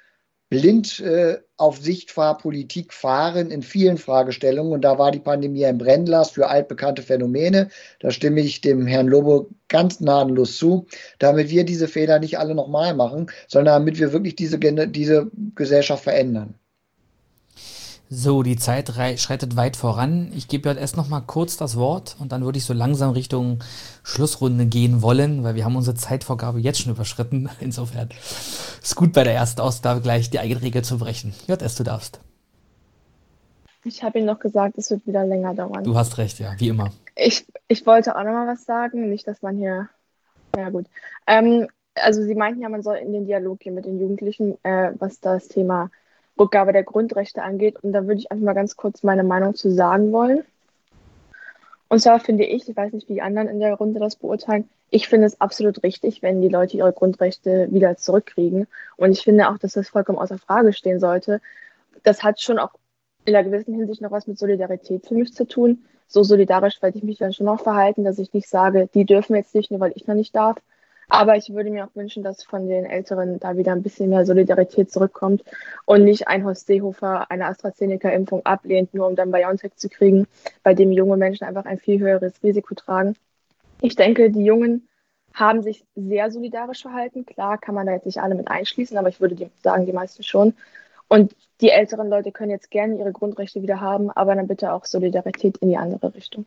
[SPEAKER 15] blind äh, auf Sichtfahrpolitik fahren in vielen Fragestellungen. Und da war die Pandemie ein Brennglas für altbekannte Phänomene. Da stimme ich dem Herrn Lobo ganz gnadenlos zu, damit wir diese Fehler nicht alle nochmal machen, sondern damit wir wirklich diese, diese Gesellschaft verändern.
[SPEAKER 1] So, die Zeit rei- schreitet weit voran. Ich gebe J S noch mal kurz das Wort und dann würde ich so langsam Richtung Schlussrunde gehen wollen, weil wir haben unsere Zeitvorgabe jetzt schon überschritten. Insofern ist gut, bei der ersten Ausgabe gleich die eigene Regel zu brechen. J S, du darfst.
[SPEAKER 12] Ich habe Ihnen noch gesagt, es wird wieder länger dauern.
[SPEAKER 1] Du hast recht, ja, wie immer.
[SPEAKER 12] Ich, ich wollte auch noch mal was sagen, nicht, dass man hier... Ja gut. Ähm, also Sie meinten ja, man soll in den Dialog gehen mit den Jugendlichen, äh, was das Thema Rückgabe der Grundrechte angeht. Und da würde ich einfach mal ganz kurz meine Meinung zu sagen wollen. Und zwar finde ich, ich weiß nicht, wie die anderen in der Runde das beurteilen, ich finde es absolut richtig, wenn die Leute ihre Grundrechte wieder zurückkriegen. Und ich finde auch, dass das vollkommen außer Frage stehen sollte. Das hat schon auch in einer gewissen Hinsicht noch was mit Solidarität für mich zu tun. So solidarisch werde ich mich dann schon noch verhalten, dass ich nicht sage, die dürfen jetzt nicht, nur weil ich noch nicht darf. Aber ich würde mir auch wünschen, dass von den Älteren da wieder ein bisschen mehr Solidarität zurückkommt und nicht ein Horst Seehofer eine AstraZeneca-Impfung ablehnt, nur um dann BioNTech zu kriegen, bei dem junge Menschen einfach ein viel höheres Risiko tragen. Ich denke, die Jungen haben sich sehr solidarisch verhalten. Klar kann man da jetzt nicht alle mit einschließen, aber ich würde die, sagen, die meisten schon. Und die älteren Leute können jetzt gerne ihre Grundrechte wieder haben, aber dann bitte auch Solidarität in die andere Richtung.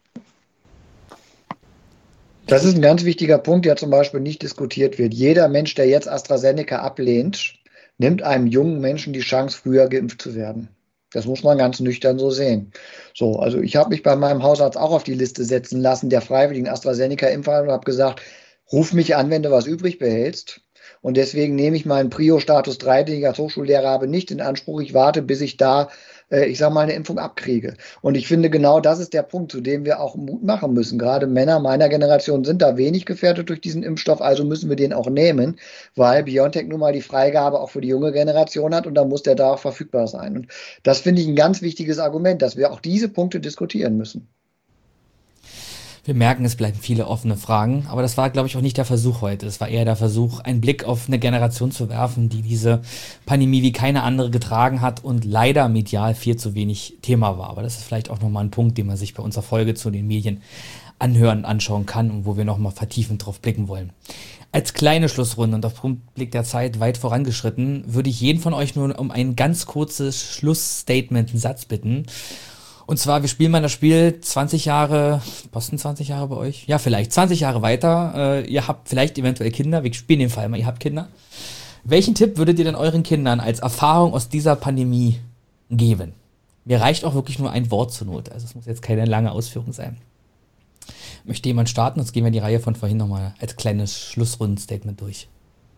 [SPEAKER 15] Das ist ein ganz wichtiger Punkt, der zum Beispiel nicht diskutiert wird. Jeder Mensch, der jetzt AstraZeneca ablehnt, nimmt einem jungen Menschen die Chance, früher geimpft zu werden. Das muss man ganz nüchtern so sehen. So, also ich habe mich bei meinem Hausarzt auch auf die Liste setzen lassen, der freiwilligen AstraZeneca-Impfer, und habe gesagt, ruf mich an, wenn du was übrig behältst. Und deswegen nehme ich meinen Prio-Status drei, den ich als Hochschullehrer habe, nicht in Anspruch. Ich warte, bis ich da, äh, ich sage mal, eine Impfung abkriege. Und ich finde, genau das ist der Punkt, zu dem wir auch Mut machen müssen. Gerade Männer meiner Generation sind da wenig gefährdet durch diesen Impfstoff, also müssen wir den auch nehmen, weil BioNTech nun mal die Freigabe auch für die junge Generation hat und da muss der da auch verfügbar sein. Und das finde ich ein ganz wichtiges Argument, dass wir auch diese Punkte diskutieren müssen.
[SPEAKER 1] Wir merken, es bleiben viele offene Fragen, aber das war, glaube ich, auch nicht der Versuch heute. Es war eher der Versuch, einen Blick auf eine Generation zu werfen, die diese Pandemie wie keine andere getragen hat und leider medial viel zu wenig Thema war. Aber das ist vielleicht auch nochmal ein Punkt, den man sich bei unserer Folge zu den Medien anhören, anschauen kann und wo wir nochmal vertiefend drauf blicken wollen. Als kleine Schlussrunde und auf Blick der Zeit weit vorangeschritten, würde ich jeden von euch nur um ein ganz kurzes Schlussstatement, einen Satz bitten. Und zwar, wir spielen mal das Spiel zwanzig Jahre, Posten zwanzig Jahre bei euch? Ja, vielleicht zwanzig Jahre weiter. Äh, ihr habt vielleicht eventuell Kinder. Wir spielen den Fall mal, ihr habt Kinder. Welchen Tipp würdet ihr denn euren Kindern als Erfahrung aus dieser Pandemie geben? Mir reicht auch wirklich nur ein Wort zur Not. Also es muss jetzt keine lange Ausführung sein. Möchte jemand starten? Sonst gehen wir die Reihe von vorhin nochmal als kleines Schlussrundenstatement durch.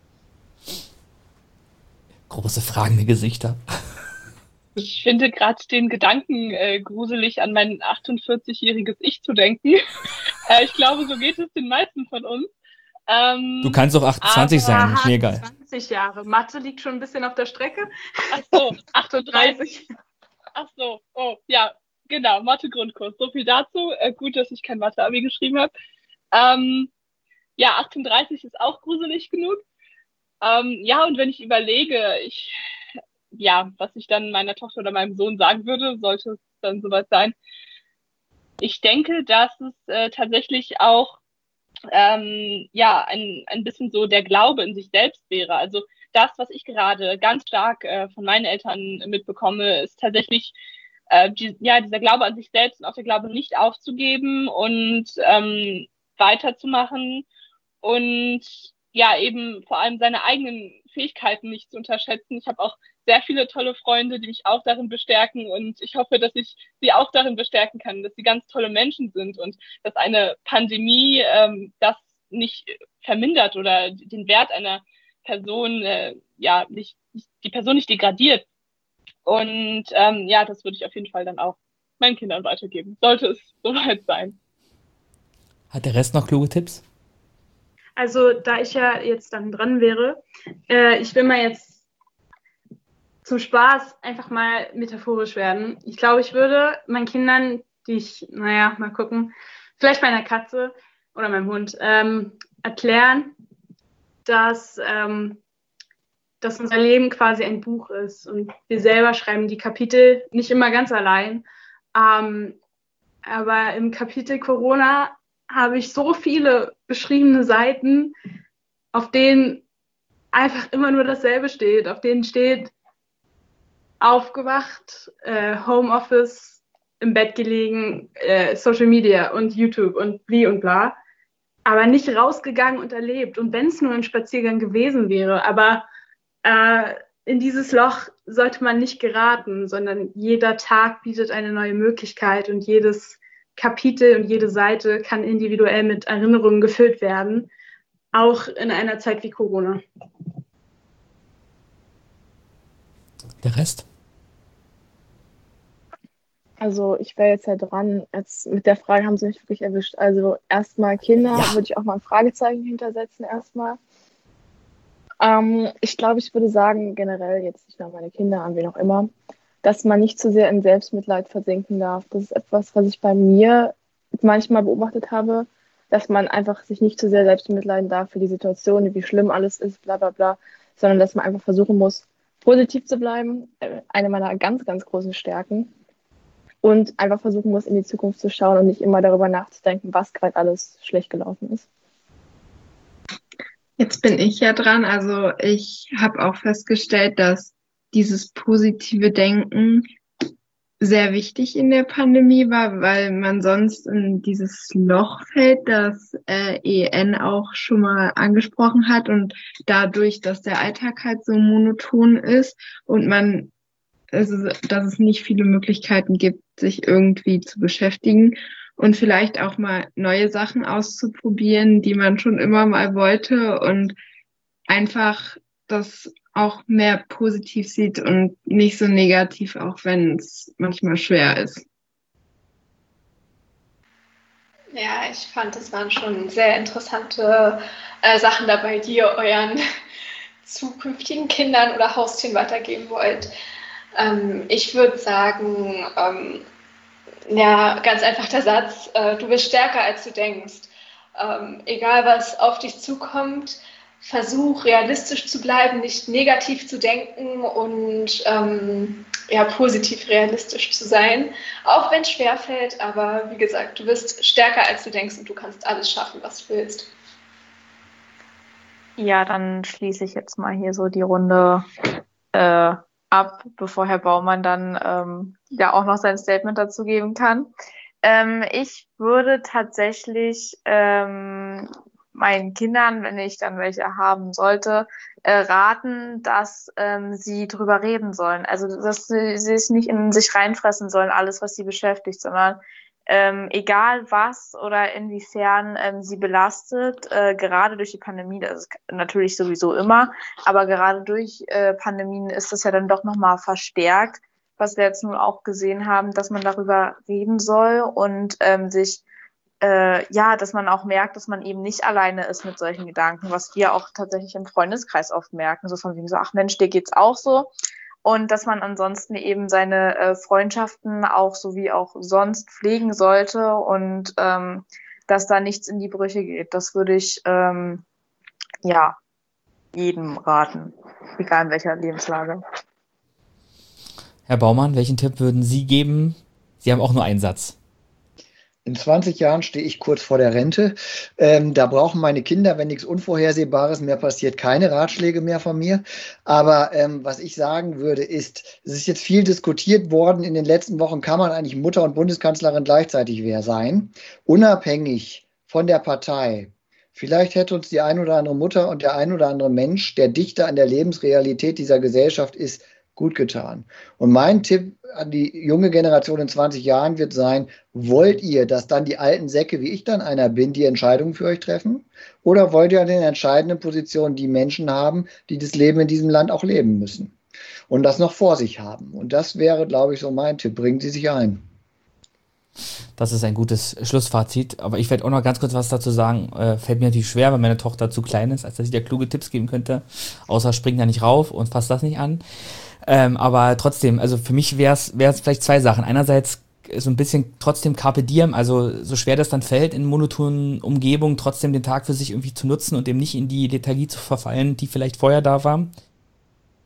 [SPEAKER 1] Große fragende Gesichter.
[SPEAKER 10] Ich finde gerade den Gedanken äh, gruselig, an mein achtundvierzigjähriges Ich zu denken. äh, ich glaube, so geht es den meisten von uns. Ähm,
[SPEAKER 1] du kannst auch achtundzwanzig sein, ist mir egal.
[SPEAKER 11] zwanzig Jahre. Mathe liegt schon ein bisschen auf der Strecke.
[SPEAKER 10] Ach so, achtunddreißig. Ach so, oh, ja, genau, Mathe-Grundkurs. So viel dazu. Äh, gut, dass ich kein Mathe-Abi geschrieben habe. Ähm, ja, achtunddreißig ist auch gruselig genug. Ähm, ja, und wenn ich überlege, ich... ja, was ich dann meiner Tochter oder meinem Sohn sagen würde, sollte es dann soweit sein. Ich denke, dass es äh, tatsächlich auch ähm, ja ein ein bisschen so der Glaube in sich selbst wäre. Also das, was ich gerade ganz stark äh, von meinen Eltern mitbekomme, ist tatsächlich äh, die, ja dieser Glaube an sich selbst und auch der Glaube, nicht aufzugeben und ähm, weiterzumachen und ja eben vor allem seine eigenen Fähigkeiten nicht zu unterschätzen. Ich habe auch sehr viele tolle Freunde, die mich auch darin bestärken und ich hoffe, dass ich sie auch darin bestärken kann, dass sie ganz tolle Menschen sind und dass eine Pandemie ähm, das nicht vermindert oder den Wert einer Person, äh, ja, nicht, die Person nicht degradiert. Und ähm, ja, das würde ich auf jeden Fall dann auch meinen Kindern weitergeben, sollte es soweit sein.
[SPEAKER 1] Hat der Rest noch kluge Tipps?
[SPEAKER 11] Also, da ich ja jetzt dann dran wäre, äh, ich will mal jetzt zum Spaß einfach mal metaphorisch werden. Ich glaube, ich würde meinen Kindern, die ich, naja, mal gucken, vielleicht meiner Katze oder meinem Hund, ähm, erklären, dass ähm, dass unser Leben quasi ein Buch ist und wir selber schreiben die Kapitel, nicht immer ganz allein. Ähm, aber im Kapitel Corona habe ich so viele beschriebene Seiten, auf denen einfach immer nur dasselbe steht, auf denen steht aufgewacht, äh, Homeoffice, im Bett gelegen, äh, Social Media und YouTube und bli und bla, aber nicht rausgegangen und erlebt. Und wenn es nur ein Spaziergang gewesen wäre, aber äh, in dieses Loch sollte man nicht geraten, sondern jeder Tag bietet eine neue Möglichkeit und jedes Kapitel und jede Seite kann individuell mit Erinnerungen gefüllt werden, auch in einer Zeit wie Corona.
[SPEAKER 1] Der Rest?
[SPEAKER 12] Also ich wäre jetzt ja dran, jetzt mit der Frage haben sie mich wirklich erwischt. Also erstmal Kinder,
[SPEAKER 1] Ja.
[SPEAKER 12] würde ich auch mal ein Fragezeichen hintersetzen erstmal. Ähm, ich glaube, ich würde sagen, generell jetzt nicht nur an meine Kinder, an wen auch immer, dass man nicht zu sehr in Selbstmitleid versinken darf. Das ist etwas, was ich bei mir manchmal beobachtet habe, dass man einfach sich nicht zu sehr selbst mitleiden darf für die Situation, wie schlimm alles ist, bla bla bla, sondern dass man einfach versuchen muss, positiv zu bleiben, äh, eine meiner ganz, ganz großen Stärken, und einfach versuchen muss, in die Zukunft zu schauen und nicht immer darüber nachzudenken, was gerade alles schlecht gelaufen ist.
[SPEAKER 13] Jetzt bin ich ja dran. Also ich habe auch festgestellt, dass dieses positive Denken sehr wichtig in der Pandemie war, weil man sonst in dieses Loch fällt, das äh, E N auch schon mal angesprochen hat, und dadurch, dass der Alltag halt so monoton ist und man, also, dass es nicht viele Möglichkeiten gibt, sich irgendwie zu beschäftigen und vielleicht auch mal neue Sachen auszuprobieren, die man schon immer mal wollte, und einfach das auch mehr positiv sieht und nicht so negativ, auch wenn es manchmal schwer ist.
[SPEAKER 14] Ja, ich fand, es waren schon sehr interessante äh, Sachen dabei, die ihr euren zukünftigen Kindern oder Haustieren weitergeben wollt. Ähm, ich würde sagen, ähm, ja, ganz einfach der Satz, äh, du bist stärker, als du denkst. Ähm, egal, was auf dich zukommt, versuch realistisch zu bleiben, nicht negativ zu denken und ähm, ja, positiv realistisch zu sein, auch wenn es schwerfällt, aber wie gesagt, du bist stärker, als du denkst, und du kannst alles schaffen, was du willst.
[SPEAKER 9] Ja, dann schließe ich jetzt mal hier so die Runde äh, ab, bevor Herr Baumann dann ähm, ja auch noch sein Statement dazu geben kann. Ähm, ich würde tatsächlich ähm, meinen Kindern, wenn ich dann welche haben sollte, äh, raten, dass ähm, sie drüber reden sollen. Also dass sie, sie es nicht in sich reinfressen sollen, alles, was sie beschäftigt, sondern ähm, egal was oder inwiefern ähm, sie belastet, äh, gerade durch die Pandemie, das ist natürlich sowieso immer, aber gerade durch äh, Pandemien ist das ja dann doch nochmal verstärkt, was wir jetzt nun auch gesehen haben, dass man darüber reden soll und ähm, sich Äh, ja, dass man auch merkt, dass man eben nicht alleine ist mit solchen Gedanken, was wir auch tatsächlich im Freundeskreis oft merken, so von wegen so, ach Mensch, dir geht's auch so, und dass man ansonsten eben seine äh, Freundschaften auch so wie auch sonst pflegen sollte und ähm, dass da nichts in die Brüche geht. Das würde ich ähm, ja jedem raten, egal in welcher Lebenslage.
[SPEAKER 1] Herr Baumann, welchen Tipp würden Sie geben? Sie haben auch nur einen Satz.
[SPEAKER 15] In zwanzig Jahren stehe ich kurz vor der Rente. Ähm, da brauchen meine Kinder, wenn nichts Unvorhersehbares mehr passiert, keine Ratschläge mehr von mir. Aber ähm, was ich sagen würde, ist, es ist jetzt viel diskutiert worden. In den letzten Wochen, kann man eigentlich Mutter und Bundeskanzlerin gleichzeitig wer sein, unabhängig von der Partei. Vielleicht hätte uns die ein oder andere Mutter und der ein oder andere Mensch, der dichter an der Lebensrealität dieser Gesellschaft ist, gut getan. Und mein Tipp an die junge Generation in zwanzig Jahren wird sein, wollt ihr, dass dann die alten Säcke, wie ich dann einer bin, die Entscheidungen für euch treffen? Oder wollt ihr an den entscheidenden Positionen die Menschen haben, die das Leben in diesem Land auch leben müssen und das noch vor sich haben? Und das wäre, glaube ich, so mein Tipp. Bringen Sie sich ein.
[SPEAKER 1] Das ist ein gutes Schlussfazit, aber ich werde auch noch ganz kurz was dazu sagen. Äh, fällt mir natürlich schwer, weil meine Tochter zu klein ist, als dass ich dir kluge Tipps geben könnte, außer spring da nicht rauf und fass das nicht an. Ähm, aber trotzdem, also für mich wäre es vielleicht zwei Sachen. Einerseits so ein bisschen trotzdem Carpe Diem, also so schwer das dann fällt, in monotonen Umgebungen trotzdem den Tag für sich irgendwie zu nutzen und dem nicht in die Lethargie zu verfallen, die vielleicht vorher da war.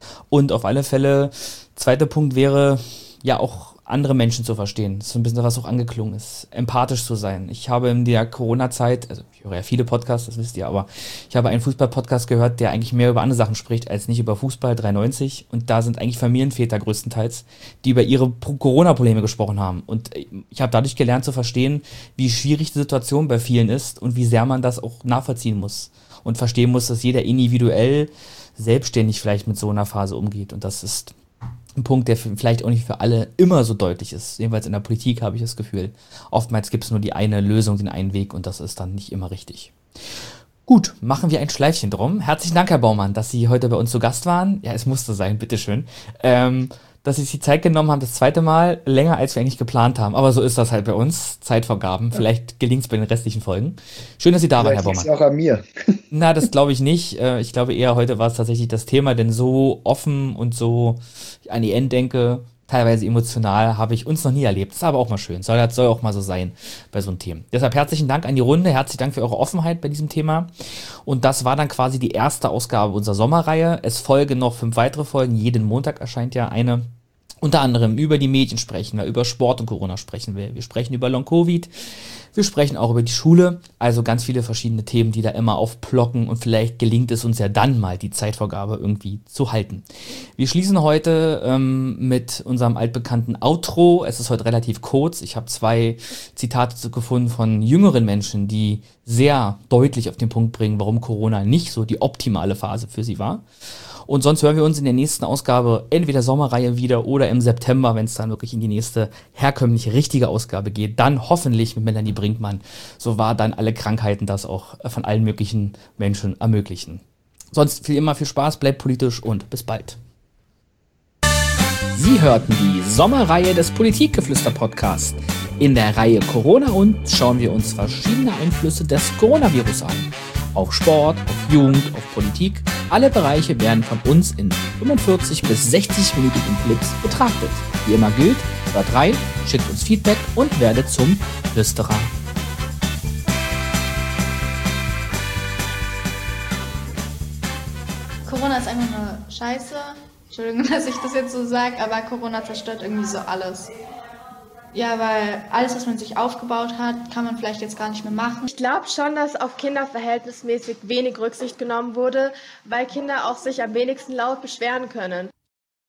[SPEAKER 1] Und auf alle Fälle, zweiter Punkt wäre, ja auch andere Menschen zu verstehen. Das ist so ein bisschen, was auch angeklungen ist. Empathisch zu sein. Ich habe in der Corona-Zeit, also ich höre ja viele Podcasts, das wisst ihr, aber ich habe einen Fußball-Podcast gehört, der eigentlich mehr über andere Sachen spricht, als nicht über Fußball dreiundneunzig. Und da sind eigentlich Familienväter größtenteils, die über ihre Corona-Probleme gesprochen haben. Und ich habe dadurch gelernt zu verstehen, wie schwierig die Situation bei vielen ist und wie sehr man das auch nachvollziehen muss. Und verstehen muss, dass jeder individuell selbstständig vielleicht mit so einer Phase umgeht. Und das ist ein Punkt, der vielleicht auch nicht für alle immer so deutlich ist. Jedenfalls in der Politik habe ich das Gefühl. Oftmals gibt es nur die eine Lösung, den einen Weg und das ist dann nicht immer richtig. Gut, machen wir ein Schleifchen drum. Herzlichen Dank, Herr Baumann, dass Sie heute bei uns zu Gast waren. Ja, es musste sein, bitteschön. Ähm, dass Sie sich die Zeit genommen haben, das zweite Mal, länger als wir eigentlich geplant haben. Aber so ist das halt bei uns, Zeitvorgaben. Vielleicht gelingt es bei den restlichen Folgen. Schön, dass Sie da waren, Herr Baumann.
[SPEAKER 15] Vielleicht liegt's auch an mir.
[SPEAKER 1] Na, das glaube ich nicht. Ich glaube eher, heute war es tatsächlich das Thema, denn so offen und so an die End denke, teilweise emotional, habe ich uns noch nie erlebt. Das ist aber auch mal schön. Soll, soll auch mal so sein bei so einem Thema. Deshalb herzlichen Dank an die Runde. Herzlichen Dank für eure Offenheit bei diesem Thema. Und das war dann quasi die erste Ausgabe unserer Sommerreihe. Es folgen noch fünf weitere Folgen. Jeden Montag erscheint ja eine. Unter anderem über die Medien sprechen wir, über Sport und Corona sprechen wir. Wir sprechen über Long-Covid. Wir sprechen auch über die Schule. Also ganz viele verschiedene Themen, die da immer aufplocken. Und vielleicht gelingt es uns ja dann mal, die Zeitvorgabe irgendwie zu halten. Wir schließen heute ähm, mit unserem altbekannten Outro. Es ist heute relativ kurz. Ich habe zwei Zitate gefunden von jüngeren Menschen, die sehr deutlich auf den Punkt bringen, warum Corona nicht so die optimale Phase für sie war. Und sonst hören wir uns in der nächsten Ausgabe entweder Sommerreihe wieder oder im September, wenn es dann wirklich in die nächste herkömmliche, richtige Ausgabe geht. Dann hoffentlich mit Melanie Brinkmann. So war dann alle Krankheiten das auch von allen möglichen Menschen ermöglichen. Sonst wie immer viel Spaß, bleibt politisch und bis bald. Sie hörten die Sommerreihe des Politikgeflüster-Podcasts. In der Reihe Corona und schauen wir uns verschiedene Einflüsse des Coronavirus an. Auf Sport, auf Jugend, auf Politik. Alle Bereiche werden von uns in fünfundvierzig bis sechzig minütigen Clips betrachtet. Wie immer gilt, hört rein, schickt uns Feedback und werdet zum Flüsterer.
[SPEAKER 16] Corona ist einfach nur Scheiße. Entschuldigung, dass ich das jetzt so sage, aber Corona zerstört irgendwie so alles. Ja, weil alles, was man sich aufgebaut hat, kann man vielleicht jetzt gar nicht mehr machen.
[SPEAKER 17] Ich glaube schon, dass auf Kinder verhältnismäßig wenig Rücksicht genommen wurde, weil Kinder auch sich am wenigsten laut beschweren können.